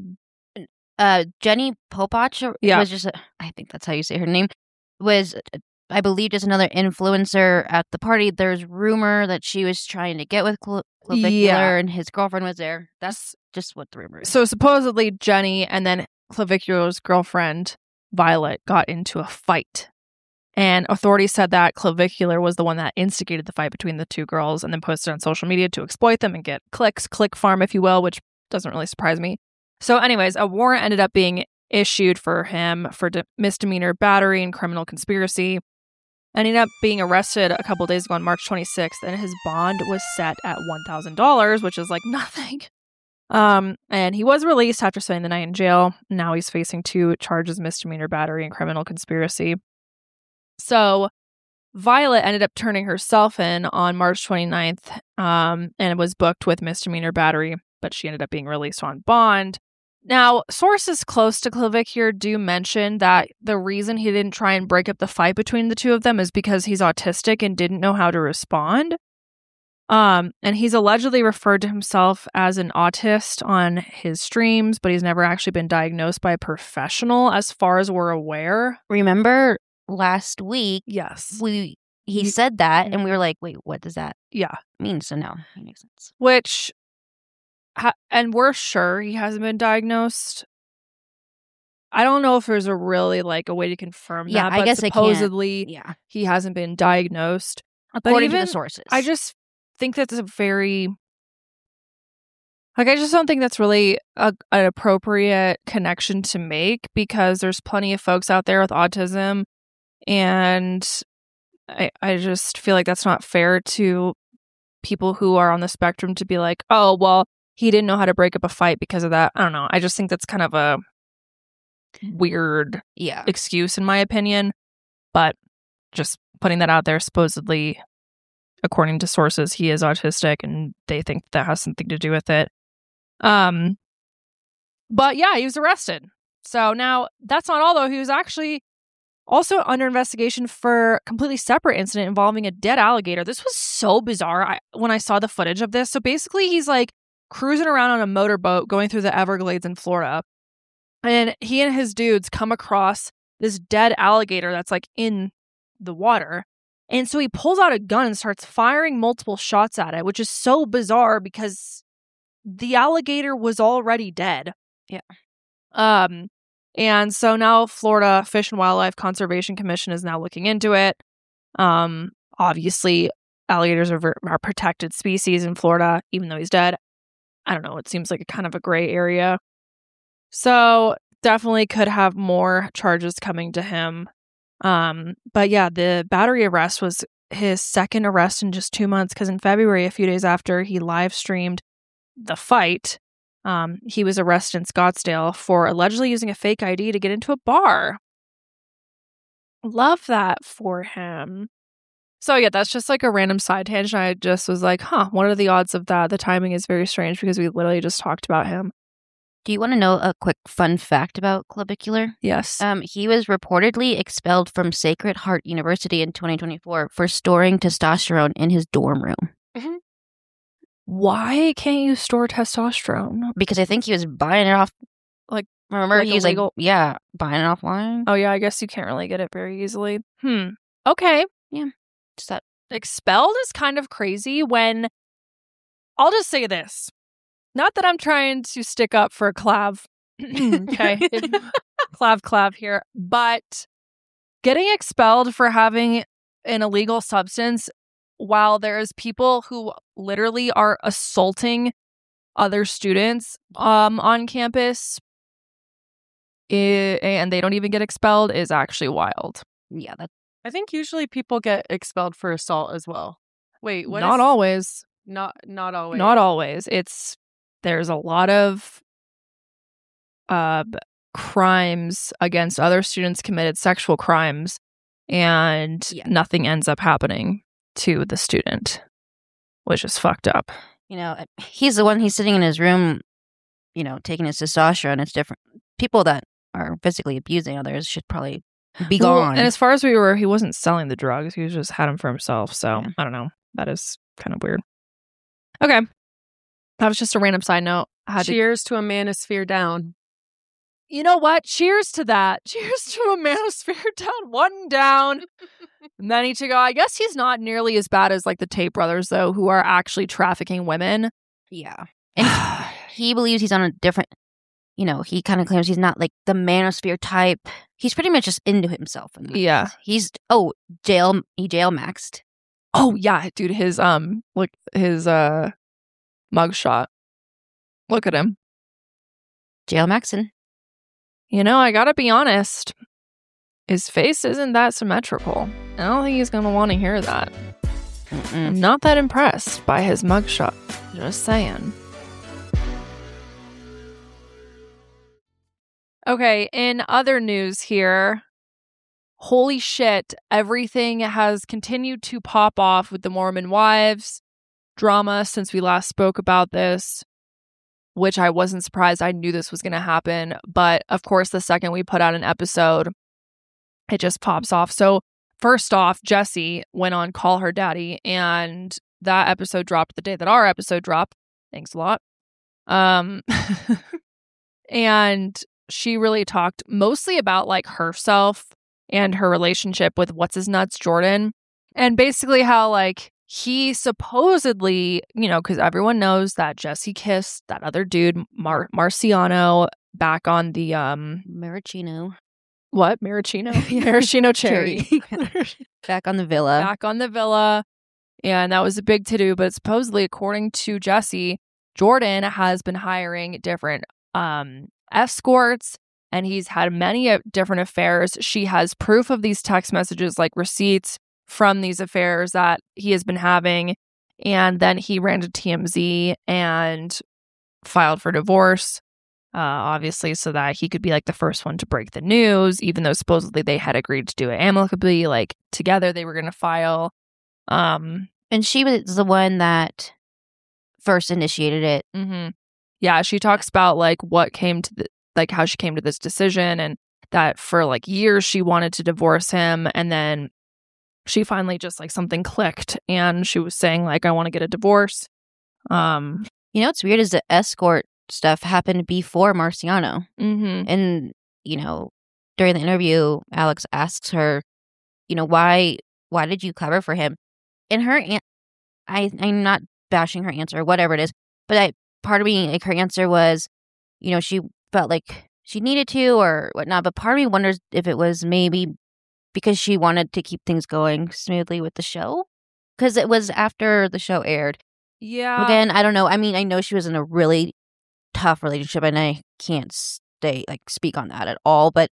S2: Jenny Popach
S1: Yeah.
S2: was just, I think that's how you say her name, was, I believe, just another influencer at the party. There's rumor that she was trying to get with Clavicular
S1: Yeah.
S2: and his girlfriend was there. That's just what the rumor is.
S1: So supposedly Jenny and then Clavicular's girlfriend, Violet, got into a fight. And authorities said that Clavicular was the one that instigated the fight between the two girls and then posted on social media to exploit them and get clicks, click farm, if you will, which doesn't really surprise me. So anyways, a warrant ended up being issued for him for misdemeanor battery and criminal conspiracy. And he ended up being arrested a couple days ago on March 26th, and his bond was set at $1,000, which is like nothing. And he was released after spending the night in jail. Now he's facing 2 charges, misdemeanor battery and criminal conspiracy. So Violet ended up turning herself in on March 29th, and was booked with misdemeanor battery, but she ended up being released on bond. Now, sources close to Clavicular do mention that the reason he didn't try and break up the fight between the two of them is because he's autistic and didn't know how to respond. And he's allegedly referred to himself as an autist on his streams, but he's never actually been diagnosed by a professional as far as we're aware.
S2: Remember last week,
S1: Yes.
S2: he said that, and we were like, wait, what does that
S1: Yeah.
S2: mean? So no, it makes sense.
S1: Which, and we're sure he hasn't been diagnosed. I don't know if there's a really like a way to confirm
S2: Yeah,
S1: that,
S2: I
S1: but
S2: guess I can't.
S1: supposedly
S2: Yeah,
S1: he hasn't been diagnosed.
S2: according to
S1: even-
S2: the sources.
S1: I just think that's a very, like, I just don't think that's really an appropriate connection to make, because there's plenty of folks out there with autism, and I just feel like that's not fair to people who are on the spectrum to be like, oh, well, he didn't know how to break up a fight because of that. I don't know. I just think that's kind of a weird
S2: yeah.
S1: excuse in my opinion, but just putting that out there. Supposedly, according to sources, he is autistic and they think that has something to do with it. But yeah, he was arrested. So now that's not all, though. He was actually also under investigation for a completely separate incident involving a dead alligator. This was so bizarre when I saw the footage of this. So basically, he's like cruising around on a motorboat going through the Everglades in Florida. And he and his dudes come across this dead alligator that's like in the water. And so he pulls out a gun and starts firing multiple shots at it, which is so bizarre because the alligator was already dead.
S2: Yeah.
S1: And so now Florida Fish and Wildlife Conservation Commission is now looking into it. Obviously, alligators are protected species in Florida, even though he's dead. I don't know. It seems like a kind of a gray area. So definitely could have more charges coming to him. But yeah, the battery arrest was his second arrest in just 2 months, because in February, a few days after he live streamed the fight, he was arrested in Scottsdale for allegedly using a fake ID to get into a bar. Love that for him. So yeah, that's just like a random side tangent. I just was like, what are the odds of that? The timing is very strange because we literally just talked about him.
S2: Do you want to know a quick fun fact about Clavicular?
S1: Yes.
S2: He was reportedly expelled from Sacred Heart University in 2024 for storing testosterone in his dorm room.
S1: Mm-hmm. Why can't you store testosterone?
S2: Because I think he was buying it off.
S1: Like,
S2: remember,
S1: like
S2: he was
S1: illegal?
S2: like, buying it offline.
S1: Oh yeah, I guess you can't really get it very easily. Okay.
S2: Yeah. Just that.
S1: Expelled is kind of crazy when, I'll just say this. Not that I'm trying to stick up for Clav. Okay. Clav here. But getting expelled for having an illegal substance while there's people who literally are assaulting other students on campus and they don't even get expelled is actually wild.
S2: Yeah,
S7: I think usually people get expelled for assault as well. Wait, what?
S1: Not always.
S7: Not always.
S1: Not always. There's a lot of crimes against other students committed, sexual crimes, and nothing ends up happening to the student, which is fucked up.
S2: You know, he's the one, he's sitting in his room, you know, taking his testosterone. It's different. People that are physically abusing others should probably be gone.
S1: And as far as we were, he wasn't selling the drugs. He just had them for himself. So I don't know. That is kind of weird. Okay. That was just a random side note.
S7: Cheers to a manosphere down.
S1: You know what? Cheers to that. Cheers to a manosphere down. One down. And then he to go. I guess he's not nearly as bad as like the Tate brothers, though, who are actually trafficking women.
S2: Yeah. And he believes he's on a different, you know, he kind of claims he's not like the manosphere type. He's pretty much just into himself.
S1: Yeah.
S2: He jail maxed.
S1: Oh, yeah, dude. His mugshot. Look at him.
S2: Jail maxing.
S1: You know, I gotta be honest. His face isn't that symmetrical. I don't think he's gonna want to hear that. I'm not that impressed by his mugshot. Just saying. Okay, in other news here, holy shit, everything has continued to pop off with the Mormon Wives drama since we last spoke about this, which I wasn't surprised. I knew this was going to happen. But of course, the second we put out an episode, it just pops off. So first off, Jessie went on Call Her Daddy, and that episode dropped the day that our episode dropped. Thanks a lot. And she really talked mostly about like herself and her relationship with what's his nuts, Jordan, and basically how like he supposedly, you know, because everyone knows that Jessie kissed that other dude, Marciano, back on the
S2: Maraschino.
S1: What? Maraschino? Maraschino cherry.
S2: Back on the villa.
S1: Back on the villa. And that was a big to-do, but supposedly, according to Jessie, Jordan has been hiring different escorts, and he's had many different affairs. She has proof of these text messages, like receipts from these affairs that he has been having. And then he ran to TMZ and filed for divorce, obviously, so that he could be like the first one to break the news, even though supposedly they had agreed to do it amicably, like together they were going to file.
S2: And she was the one that first initiated it.
S1: Mm-hmm. Yeah, she talks about like what came to like how she came to this decision, and that for like years she wanted to divorce him, and then she finally just like something clicked and she was saying like, I want to get a divorce.
S2: You know what's weird is the escort stuff happened before Marciano. And, you know, during the interview, Alex asks her, you know, why did you cover for him? And her, I'm not bashing her answer, whatever it is, but part of me, like her answer was, you know, she felt like she needed to or whatnot. But part of me wonders if it was maybe because she wanted to keep things going smoothly with the show. Because it was after the show aired.
S1: Yeah.
S2: Again, I don't know. I mean, I know she was in a really tough relationship and I can't speak on that at all. But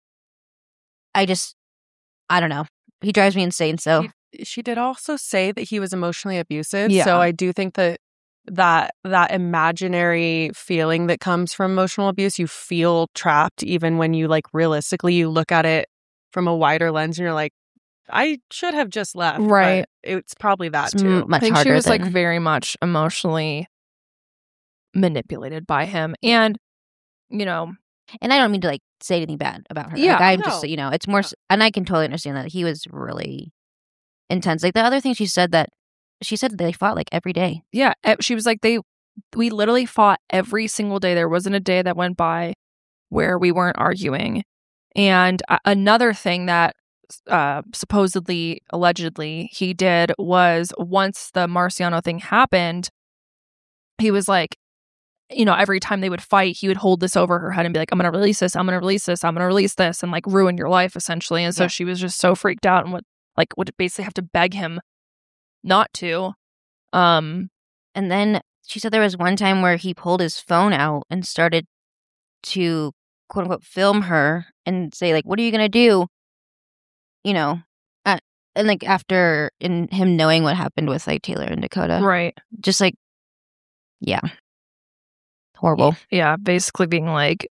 S2: I don't know. He drives me insane. So
S7: she did also say that he was emotionally abusive.
S1: Yeah.
S7: So I do think that imaginary feeling that comes from emotional abuse, you feel trapped even when you like realistically you look at it from a wider lens and you're like, I should have just left.
S1: Right.
S7: But it's probably that too.
S2: much
S1: I think she
S2: harder
S1: was like
S2: than-
S1: very much emotionally manipulated by him. And, you know,
S2: And I don't mean to like say anything bad about her.
S1: Yeah,
S2: like, I'm
S7: no.
S2: just, you know, it's more, and I can totally understand that he was really intense. Like the other thing she said that they fought like every day.
S1: yeah, she was like, we literally fought every single day. There wasn't a day that went by where we weren't arguing. And another thing that supposedly, allegedly, he did was once the Marciano thing happened, he was like, you know, every time they would fight, he would hold this over her head and be like, I'm going to release this. I'm going to release this. I'm going to release this, and like ruin your life essentially. And so she was just so freaked out and would basically have to beg him not to.
S2: And then she said there was one time where he pulled his phone out and started to quote unquote film her and say like, what are you going to do? You know, and like after in him knowing what happened with like Taylor and Dakota.
S1: Right.
S2: Just like, yeah. Horrible.
S1: Yeah. Basically being like,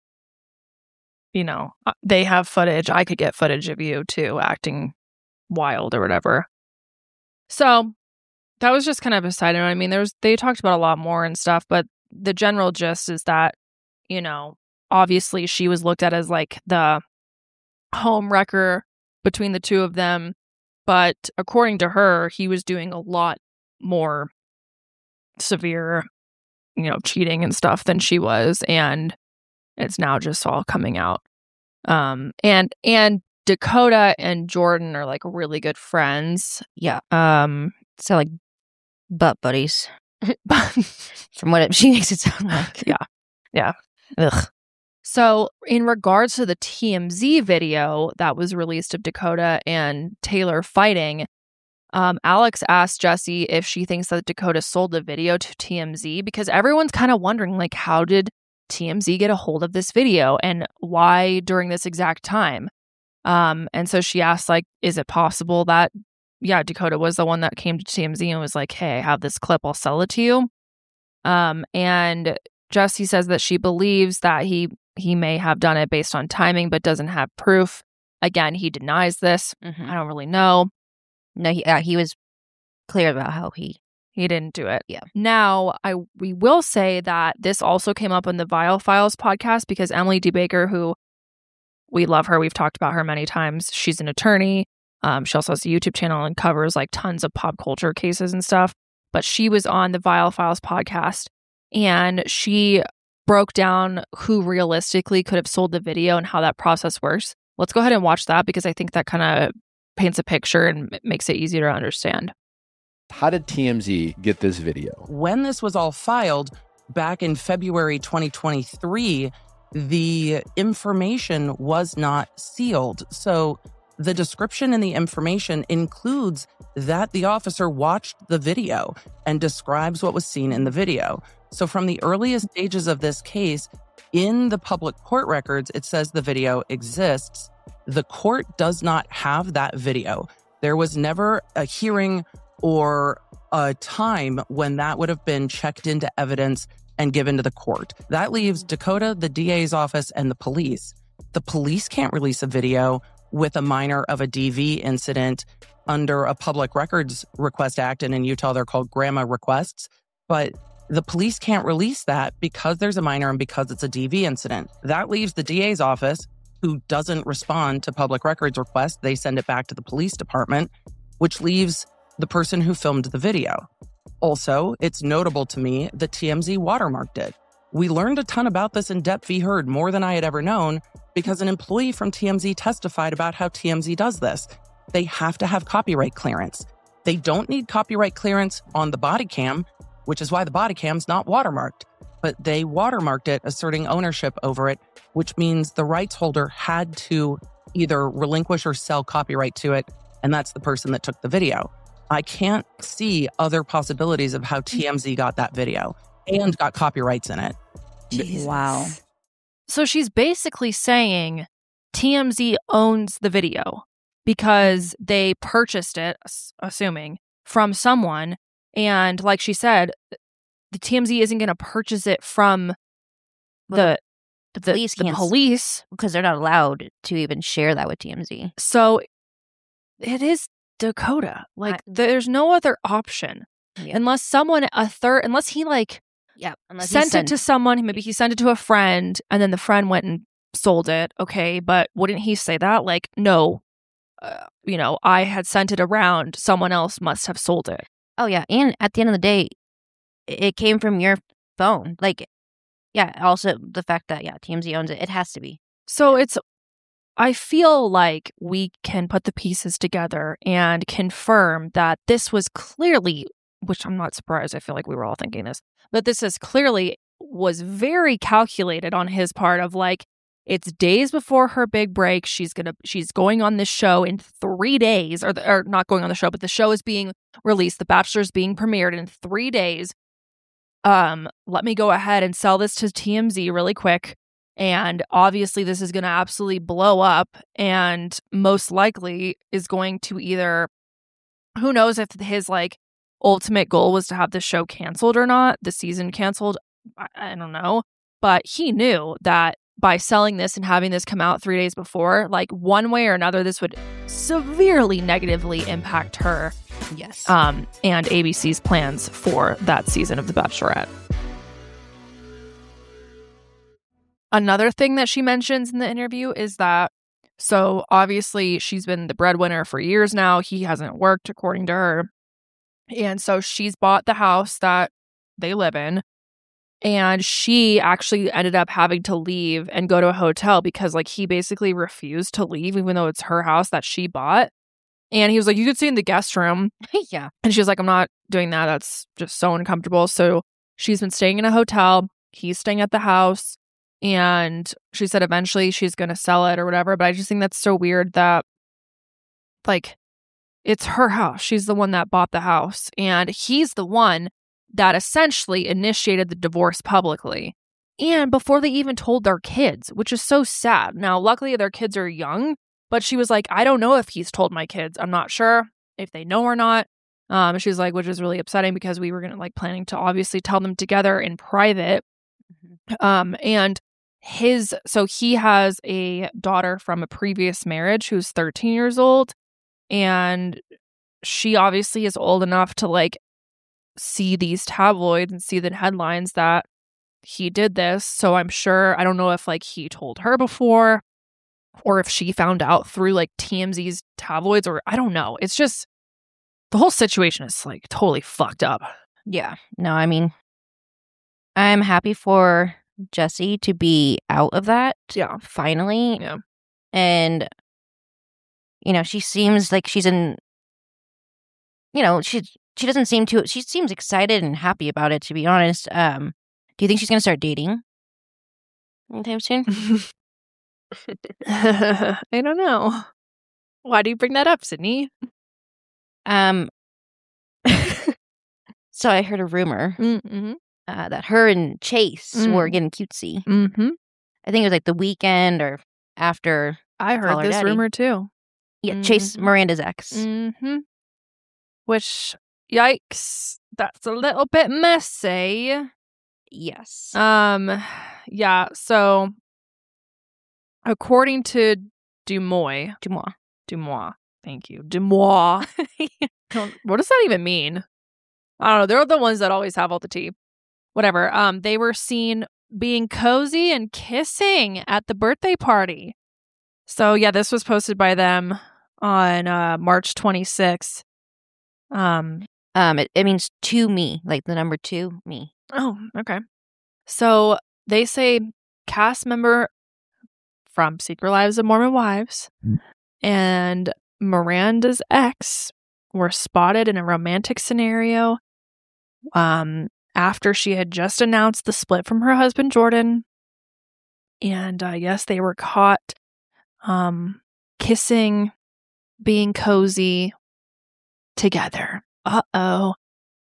S1: you know, they have footage. I could get footage of you too, acting wild or whatever. So that was just kind of a side note. I mean, they talked about a lot more and stuff, but the general gist is that, you know, obviously she was looked at as like the home wrecker between the two of them. But according to her, he was doing a lot more severe, you know, cheating and stuff than she was. And it's now just all coming out. And Dakota and Jordan are like really good friends.
S2: Yeah. So like butt buddies. From what she makes it sound like.
S1: Yeah. Ugh. So in regards to the TMZ video that was released of Dakota and Taylor fighting, Alex asked Jesse if she thinks that Dakota sold the video to TMZ, because everyone's kind of wondering, like, how did TMZ get a hold of this video and why during this exact time? And so she asked, like, is it possible that, yeah, Dakota was the one that came to TMZ and was like, hey, I have this clip, I'll sell it to you. And Jesse says that she believes that he may have done it based on timing, but doesn't have proof. Again, he denies this. I don't really know.
S2: No, he was clear about how he
S1: didn't do it.
S2: Yeah.
S1: Now, we will say that this also came up in the Viall Files podcast because Emily D. Baker, who we love her, we've talked about her many times. She's an attorney. She also has a YouTube channel and covers like tons of pop culture cases and stuff. But she was on the Viall Files podcast and she broke down who realistically could have sold the video and how that process works. Let's go ahead and watch that because I think that kind of paints a picture and makes it easier to understand.
S8: How did TMZ get this video?
S9: When this was all filed back in February 2023, the information was not sealed. So the description in the information includes that the officer watched the video and describes what was seen in the video. So from the earliest stages of this case, in the public court records, it says the video exists. The court does not have that video. There was never a hearing or a time when that would have been checked into evidence and given to the court. That leaves Dakota, the DA's office, and the police. The police can't release a video with a minor of a DV incident under a Public Records Request Act, and in Utah they're called grandma requests. But The police can't release that because there's a minor and because it's a DV incident. That leaves the DA's office, who doesn't respond to public records requests. They send it back to the police department, which leaves the person who filmed the video. Also, it's notable to me that TMZ watermarked it. We learned a ton about this in Depp v. Heard, more than I had ever known, because an employee from TMZ testified about how TMZ does this. They have to have copyright clearance. They don't need copyright clearance on the body cam, which is why the body cam's not watermarked. But they watermarked it, asserting ownership over it, which means the rights holder had to either relinquish or sell copyright to it, and that's the person that took the video. I can't see other possibilities of how TMZ got that video and got copyrights in it.
S2: Jesus. Wow.
S1: So she's basically saying TMZ owns the video because they purchased it, assuming, from someone. And like she said, the TMZ isn't going to purchase it from the police
S2: because they're not allowed to even share that with TMZ.
S1: So it is Dakota. Like, there's no other option unless unless he sent it to someone. Maybe he sent it to a friend and then the friend went and sold it. Okay, but wouldn't he say that? Like, no, I had sent it around. Someone else must have sold it.
S2: Oh, yeah. And at the end of the day, it came from your phone. Like, yeah, also the fact that, TMZ owns it. It has to be.
S1: So I feel like we can put the pieces together and confirm that this was clearly, which I'm not surprised, I feel like we were all thinking this, but this was very calculated on his part of like, it's days before her big break. She's going on this show in 3 days, or not going on the show, but the show is being released. The Bachelor's being premiered in 3 days. Let me go ahead and sell this to TMZ really quick. And obviously this is going to absolutely blow up and most likely is going to either, who knows if his like ultimate goal was to have the show canceled or not, the season canceled. I don't know. But he knew that by selling this and having this come out 3 days before, like one way or another, this would severely negatively impact her.
S2: Yes.
S1: And ABC's plans for that season of The Bachelorette. Another thing that she mentions in the interview is that, so obviously she's been the breadwinner for years now. He hasn't worked, according to her. And so she's bought the house that they live in. And she actually ended up having to leave and go to a hotel because like he basically refused to leave, even though it's her house that she bought. And he was like, you could stay in the guest room.
S2: Yeah.
S1: And she was like, I'm not doing that. That's just so uncomfortable. So she's been staying in a hotel. He's staying at the house. And she said eventually she's going to sell it or whatever. But I just think that's so weird that like it's her house. She's the one that bought the house. And he's the one that essentially initiated the divorce publicly. And before they even told their kids, which is so sad. Now, luckily their kids are young. But she was like, I don't know if he's told my kids. I'm not sure if they know or not. She's like, which is really upsetting because we were planning to obviously tell them together in private. And so he has a daughter from a previous marriage who's 13 years old. And she obviously is old enough to like see these tabloids and see the headlines that he did this. So I'm sure, I don't know if like he told her before or if she found out through like TMZ's tabloids, or I don't know. It's just, the whole situation is like totally fucked up.
S2: Yeah. No, I mean, I'm happy for Jessie to be out of that.
S1: Yeah.
S2: Finally.
S1: Yeah.
S2: And, she seems like she's in, she doesn't seem to, she seems excited and happy about it, to be honest. Do you think she's going to start dating anytime soon?
S1: I don't know. Why do you bring that up, Sydney?
S2: So I heard a rumor that her and Chase were getting cutesy.
S1: Mm-hmm.
S2: I think it was like the weekend or after.
S1: I heard this rumor too.
S2: Yeah, Chase, Miranda's ex.
S1: Mm-hmm. Which, yikes, that's a little bit messy.
S2: Yes.
S1: Yeah, so according to Dumois, thank you, Dumois. What does that even mean? I don't know. They're the ones that always have all the tea. whatever. They were seen being cozy and kissing at the birthday party. So yeah, this was posted by them on March 26th.
S2: It means to me, like the number 2, me.
S1: Oh, okay. So they say cast member from Secret Lives of Mormon Wives and Miranda's ex were spotted in a romantic scenario after she had just announced the split from her husband Jordan. And yes, they were caught kissing, being cozy together. Uh-oh.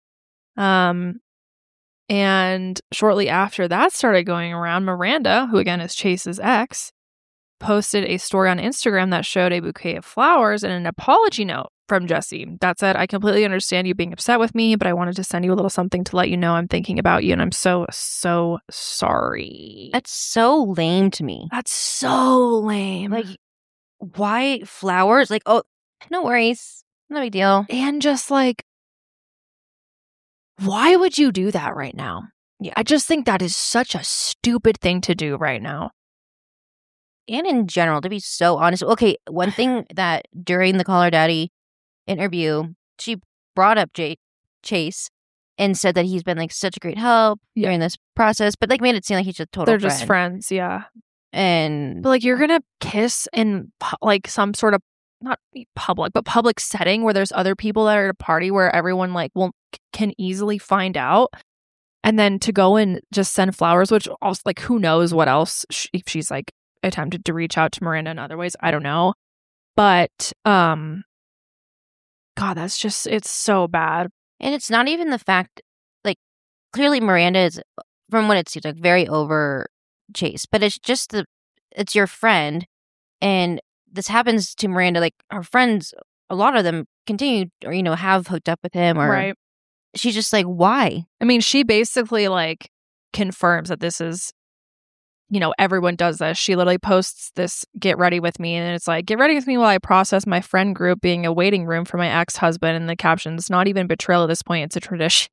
S1: And shortly after that started going around, Miranda, who again is Chase's ex, posted a story on Instagram that showed a bouquet of flowers and an apology note from Jesse that said, I completely understand you being upset with me, but I wanted to send you a little something to let you know I'm thinking about you and I'm so sorry.
S2: That's so lame to me.
S1: That's so lame.
S2: Like, why flowers? Like, oh, no worries. No big deal.
S1: And just like, why would you do that right now?
S2: Yeah.
S1: I just think that is such a stupid thing to do right now.
S2: And in general, to be so honest. Okay, one thing that during the Call Her Daddy interview, she brought up Chase and said that he's been like such a great help during this process, but like made it seem like he's just total
S1: They're
S2: friend.
S1: just friends, yeah.
S2: And
S1: but like you're gonna kiss in like some sort of not public, but public setting where there's other people that are at a party where everyone like can easily find out, and then to go and just send flowers, which also like who knows what else if she's like attempted to reach out to Miranda in other ways, I don't know, but God, that's just, it's so bad.
S2: And it's not even the fact, like, clearly Miranda is, from what it seems like, very over Chase, but it's just it's your friend, and this happens to Miranda, like, her friends, a lot of them continue, or, you know, have hooked up with him, or
S1: right.
S2: She's just like, why?
S1: I mean, she basically, like, confirms that this is, you know, everyone does this. She literally posts this, get ready with me. And it's like, get ready with me while I process my friend group being a waiting room for my ex-husband. And the caption's not even betrayal at this point. It's a tradition.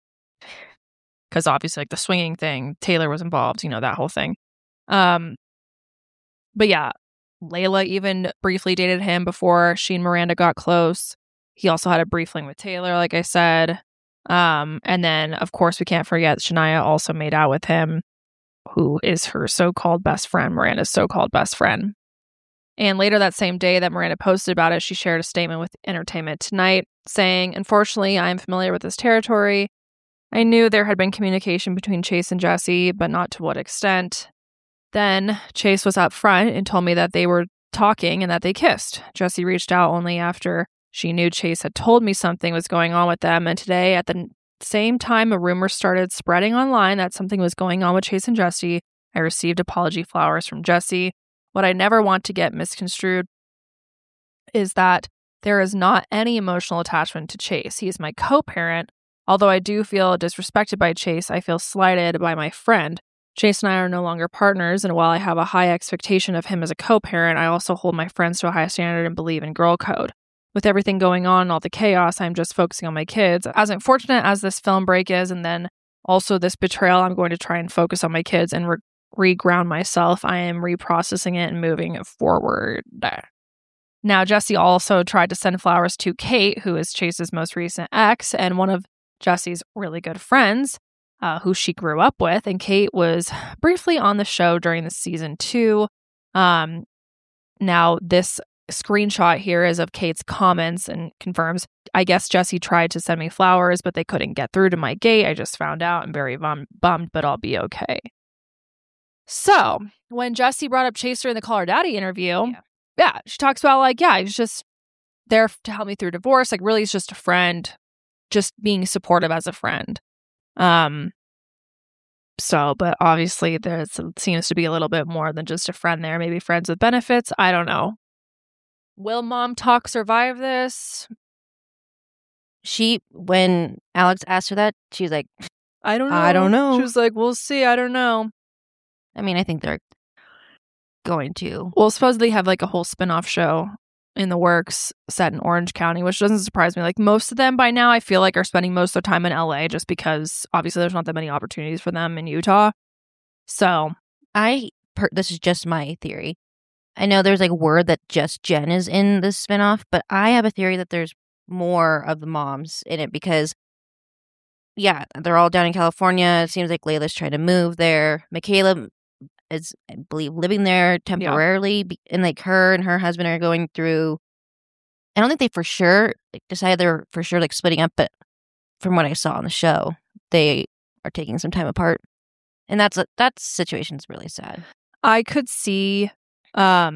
S1: Because obviously, like the swinging thing, Taylor was involved, you know, that whole thing. But yeah, Layla even briefly dated him before she and Miranda got close. He also had a brief fling with Taylor, like I said. And then, of course, we can't forget Shania also made out with him, who is her so-called best friend, Miranda's so-called best friend. And later that same day that Miranda posted about it, she shared a statement with Entertainment Tonight saying, unfortunately, I am familiar with this territory. I knew there had been communication between Chase and Jesse, but not to what extent. Then Chase was up front and told me that they were talking and that they kissed. Jesse reached out only after she knew Chase had told me something was going on with them. And today, at the same time a rumor started spreading online that something was going on with Chase and Jesse, I received apology flowers from Jesse. What I never want to get misconstrued is that there is not any emotional attachment to Chase. He is my co-parent. Although I do feel disrespected by Chase, I feel slighted by my friend. Chase and I are no longer partners, and while I have a high expectation of him as a co-parent, I also hold my friends to a high standard and believe in girl code. With everything going on, all the chaos, I'm just focusing on my kids. As unfortunate as this film break is, and then also this betrayal, I'm going to try and focus on my kids and re-ground myself. I am reprocessing it and moving forward. Now, Jesse also tried to send flowers to Kate, who is Chase's most recent ex, and one of Jesse's really good friends, who she grew up with. And Kate was briefly on the show during the season 2. Now, this screenshot here is of Kate's comments and confirms, I guess Jesse tried to send me flowers, but they couldn't get through to my gate. I just found out. I'm very bummed, but I'll be okay. So when Jesse brought up Chaser in the Call Her Daddy interview, she talks about like, he's just there to help me through divorce. Like really, he's just a friend, just being supportive as a friend. So, but obviously there seems to be a little bit more than just a friend there. Maybe friends with benefits. I don't know. Will Mom Talk survive this?
S2: When Alex asked her that, she was like,
S1: I don't know.
S2: I don't know.
S1: She was like, we'll see. I don't know.
S2: I mean, I think they're going to.
S1: Well, supposedly have like a whole spinoff show in the works set in Orange County, which doesn't surprise me. Like most of them by now, I feel like are spending most of their time in LA just because obviously there's not that many opportunities for them in Utah. So
S2: this is just my theory. I know there's like word that just Jen is in this spinoff, but I have a theory that there's more of the moms in it because, yeah, they're all down in California. It seems like Layla's trying to move there. Michaela is, I believe, living there temporarily, and like her and her husband are going through. I don't think they for sure decided they're for sure like splitting up, but from what I saw on the show, they are taking some time apart, and that situation's really sad.
S1: I could see, I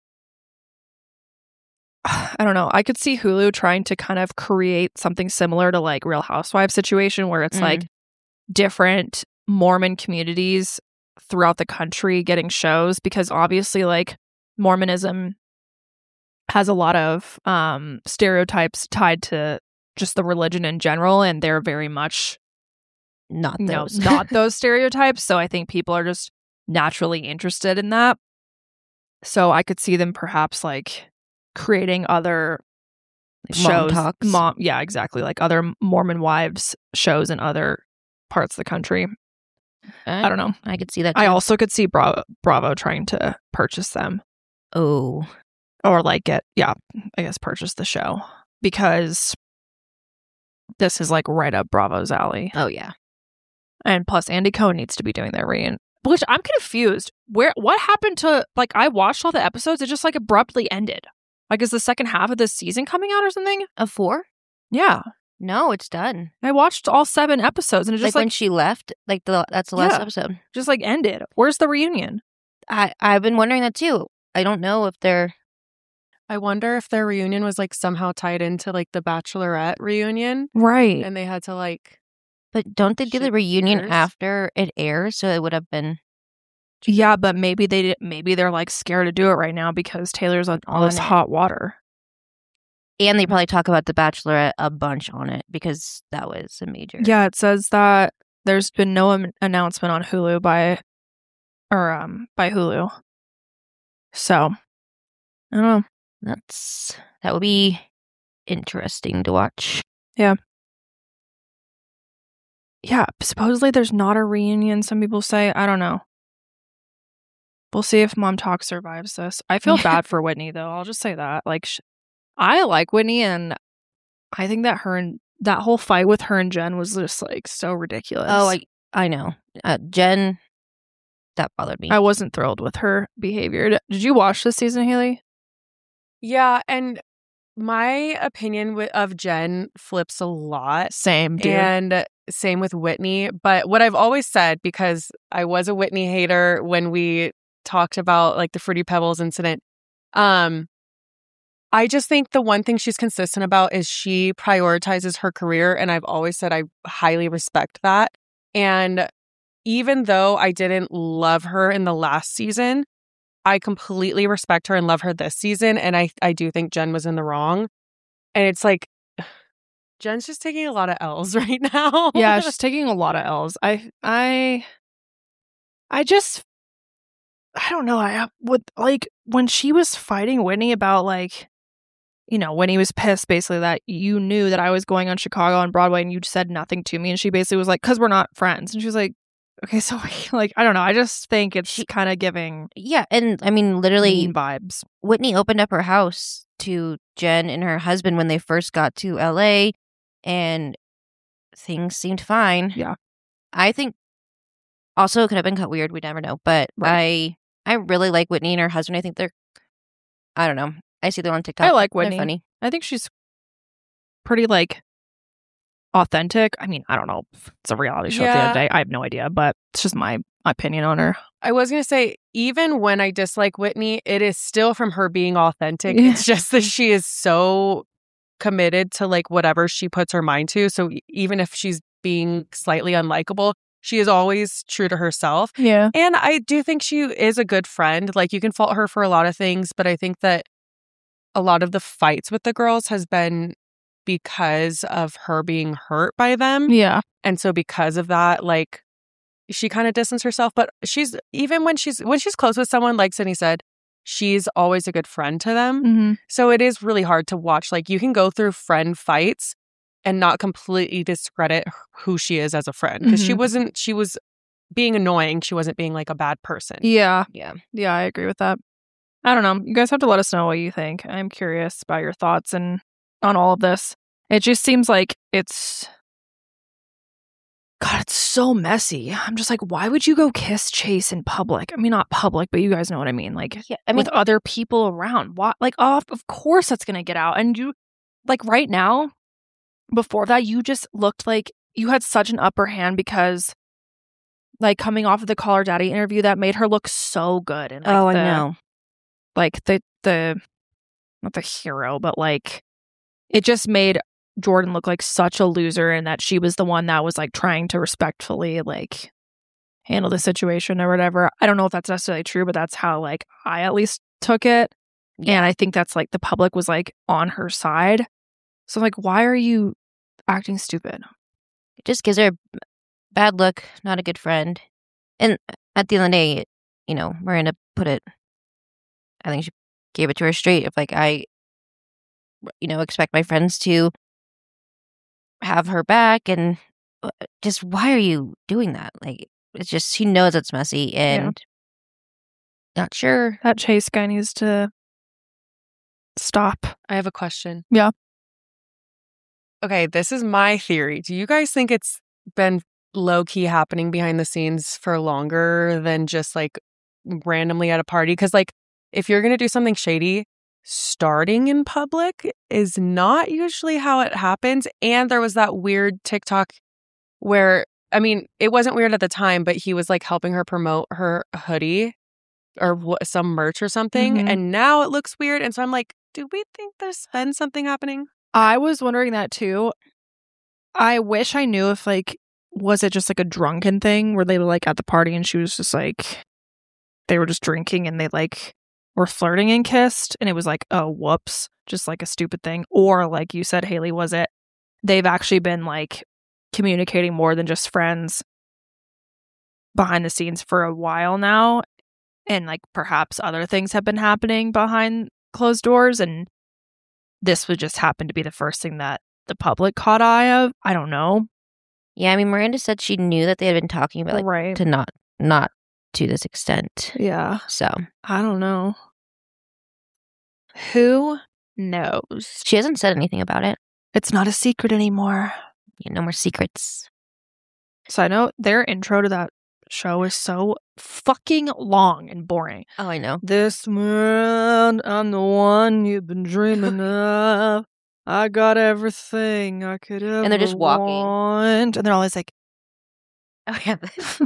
S1: don't know. I could see Hulu trying to kind of create something similar to like Real Housewives situation where it's like different Mormon communities throughout the country getting shows, because obviously like Mormonism has a lot of stereotypes tied to just the religion in general, and they're very much
S2: not those
S1: not those stereotypes. So I think people are just naturally interested in that. So I could see them perhaps like creating other shows. Yeah, exactly. Like other Mormon wives shows in other parts of the country. I don't know.
S2: I could see that too.
S1: I also could see Bravo trying to purchase them.
S2: Oh.
S1: Or like purchase the show, because this is like right up Bravo's alley.
S2: Oh, yeah.
S1: And plus Andy Cohen needs to be doing their reunion. Which I'm confused. What happened to, like, I watched all the episodes, it just like abruptly ended. Like, is the second half of this season coming out or something?
S2: Of 4?
S1: Yeah.
S2: No, it's done.
S1: I watched all 7 episodes and it just
S2: like when she left, like that's the last episode.
S1: Just like ended. Where's the reunion?
S2: I've been wondering that too. I don't know if they're.
S7: I wonder if their reunion was like somehow tied into like the Bachelorette reunion.
S1: Right.
S7: And they had to like.
S2: But don't they do the reunion after it airs? So it would have been.
S1: Yeah, but maybe they're like scared to do it right now because Taylor's on all this hot water.
S2: And they probably talk about the Bachelorette a bunch on it because that was a major.
S1: Yeah, it says that there's been no announcement on Hulu by Hulu. So, I don't know.
S2: That would be interesting to watch.
S1: Yeah. Yeah, supposedly there's not a reunion, some people say. I don't know. We'll see if Mom Talk survives this. I feel bad for Whitney, though. I'll just say that. Like, I like Whitney, and I think that that whole fight with her and Jen was just like so ridiculous.
S2: Oh, I know. Jen, that bothered me.
S1: I wasn't thrilled with her behavior. Did you watch this season, Haley?
S7: Yeah, and my opinion of Jen flips a lot.
S1: Same, dude.
S7: And same with Whitney. But what I've always said, because I was a Whitney hater when we talked about like the Fruity Pebbles incident, I just think the one thing she's consistent about is she prioritizes her career. And I've always said I highly respect that. And even though I didn't love her in the last season, I completely respect her and love her this season. And I do think Jen was in the wrong. And it's like, Jen's just taking a lot of L's right now.
S1: Yeah, she's taking a lot of L's. I don't know. I would like when she was fighting Whitney about like, you know, when he was pissed basically that you knew that I was going on Chicago on Broadway and you said nothing to me. And she basically was like, because we're not friends. And she was like, okay, so like, I don't know. I just think it's kind of giving.
S2: Yeah. And I mean, literally
S1: mean vibes.
S2: Whitney opened up her house to Jen and her husband when they first got to LA and things seemed fine.
S1: Yeah.
S2: I think also it could have been cut weird. We never know. But right. I really like Whitney and her husband. I think I don't know. I see them on TikTok.
S1: I like Whitney.
S2: They're funny.
S1: I think she's pretty like authentic. I mean, I don't know if it's a reality show at the end of the day. I have no idea, but it's just my opinion on her.
S7: I was going to say, even when I dislike Whitney, it is still from her being authentic. It's just that she is so committed to like whatever she puts her mind to. So even if she's being slightly unlikable, she is always true to herself.
S1: Yeah.
S7: And I do think she is a good friend. Like you can fault her for a lot of things, but I think that a lot of the fights with the girls has been because of her being hurt by them.
S1: Yeah.
S7: And so because of that, like she kind of distanced herself, but she's even when she's close with someone, like Sydney said, she's always a good friend to them.
S1: Mm-hmm.
S7: So it is really hard to watch. Like, you can go through friend fights and not completely discredit who she is as a friend, because she was being annoying. She wasn't being like a bad person.
S1: Yeah.
S2: Yeah.
S1: Yeah, I agree with that. I don't know. You guys have to let us know what you think. I'm curious about your thoughts and on all of this. It just seems like it's so messy. I'm just like, why would you go kiss Chase in public? I mean, not public, but you guys know what I mean. Like, with other people around. Why? Like, of course that's going to get out. And you, like, right now, before that, you just looked like you had such an upper hand because, like, coming off of the Call Her Daddy interview, that made her look so good. And, like,
S2: I know.
S1: Like, the not the hero, but, like, it just made Jordan look like such a loser, and that she was the one that was, like, trying to respectfully, like, handle the situation or whatever. I don't know if that's necessarily true, but that's how, like, I at least took it. Yeah. And I think that's, like, the public was, like, on her side. So, like, why are you acting stupid?
S2: It just gives her a bad look, not a good friend. And at the end of the day, you know, Miranda put it, I think she gave it to her straight of, like, I, you know, expect my friends to have her back, and just why are you doing that? Like, it's just, she knows it's messy, and not sure.
S1: That Chase guy needs to stop.
S7: I have a question.
S1: Yeah.
S7: Okay, this is my theory. Do you guys think it's been low-key happening behind the scenes for longer than just, like, randomly at a party? Because, like, if you're going to do something shady, starting in public is not usually how it happens. And there was that weird TikTok where, I mean, it wasn't weird at the time, but he was, like, helping her promote her hoodie or some merch or something. And now it looks weird. And so I'm like, do we think there's been something happening?
S1: I was wondering that too. I wish I knew if, like, was it just, like, a drunken thing where they were, like, at the party and she was just, like, they were just drinking and they, like, were flirting and kissed, and it was like, oh, whoops, just, like, a stupid thing. Or, like you said, Haley, was it they've actually been, like, communicating more than just friends behind the scenes for a while now, and, like, perhaps other things have been happening behind closed doors, and this would just happen to be the first thing that the public caught eye of. I don't know.
S2: Yeah, I mean, Miranda said she knew that they had been talking about, like, to not to this extent.
S1: Yeah.
S2: So
S1: I don't know. Who knows?
S2: She hasn't said anything about it.
S1: It's not a secret anymore.
S2: Yeah, no more secrets.
S1: So I know their intro to that show is so fucking long and boring.
S2: Oh, I know.
S1: This man, I'm the one you've been dreaming of. I got everything I could ever
S2: And they're just walking.
S1: want. And they're always like,
S2: oh, yeah.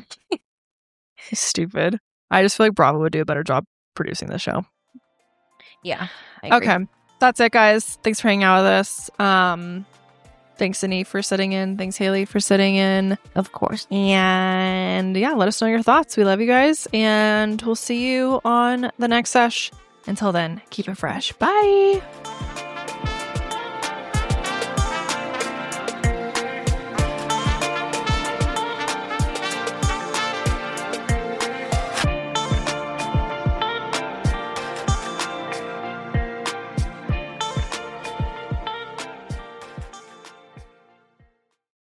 S1: Stupid. I just feel like Bravo would do a better job producing this show.
S2: Yeah. I agree.
S1: Okay. That's it, guys. Thanks for hanging out with us. Thanks, Annie, for sitting in. Thanks, Haley, for sitting in.
S2: Of course.
S1: And yeah, let us know your thoughts. We love you guys. And we'll see you on the next sesh. Until then, keep it fresh. Bye.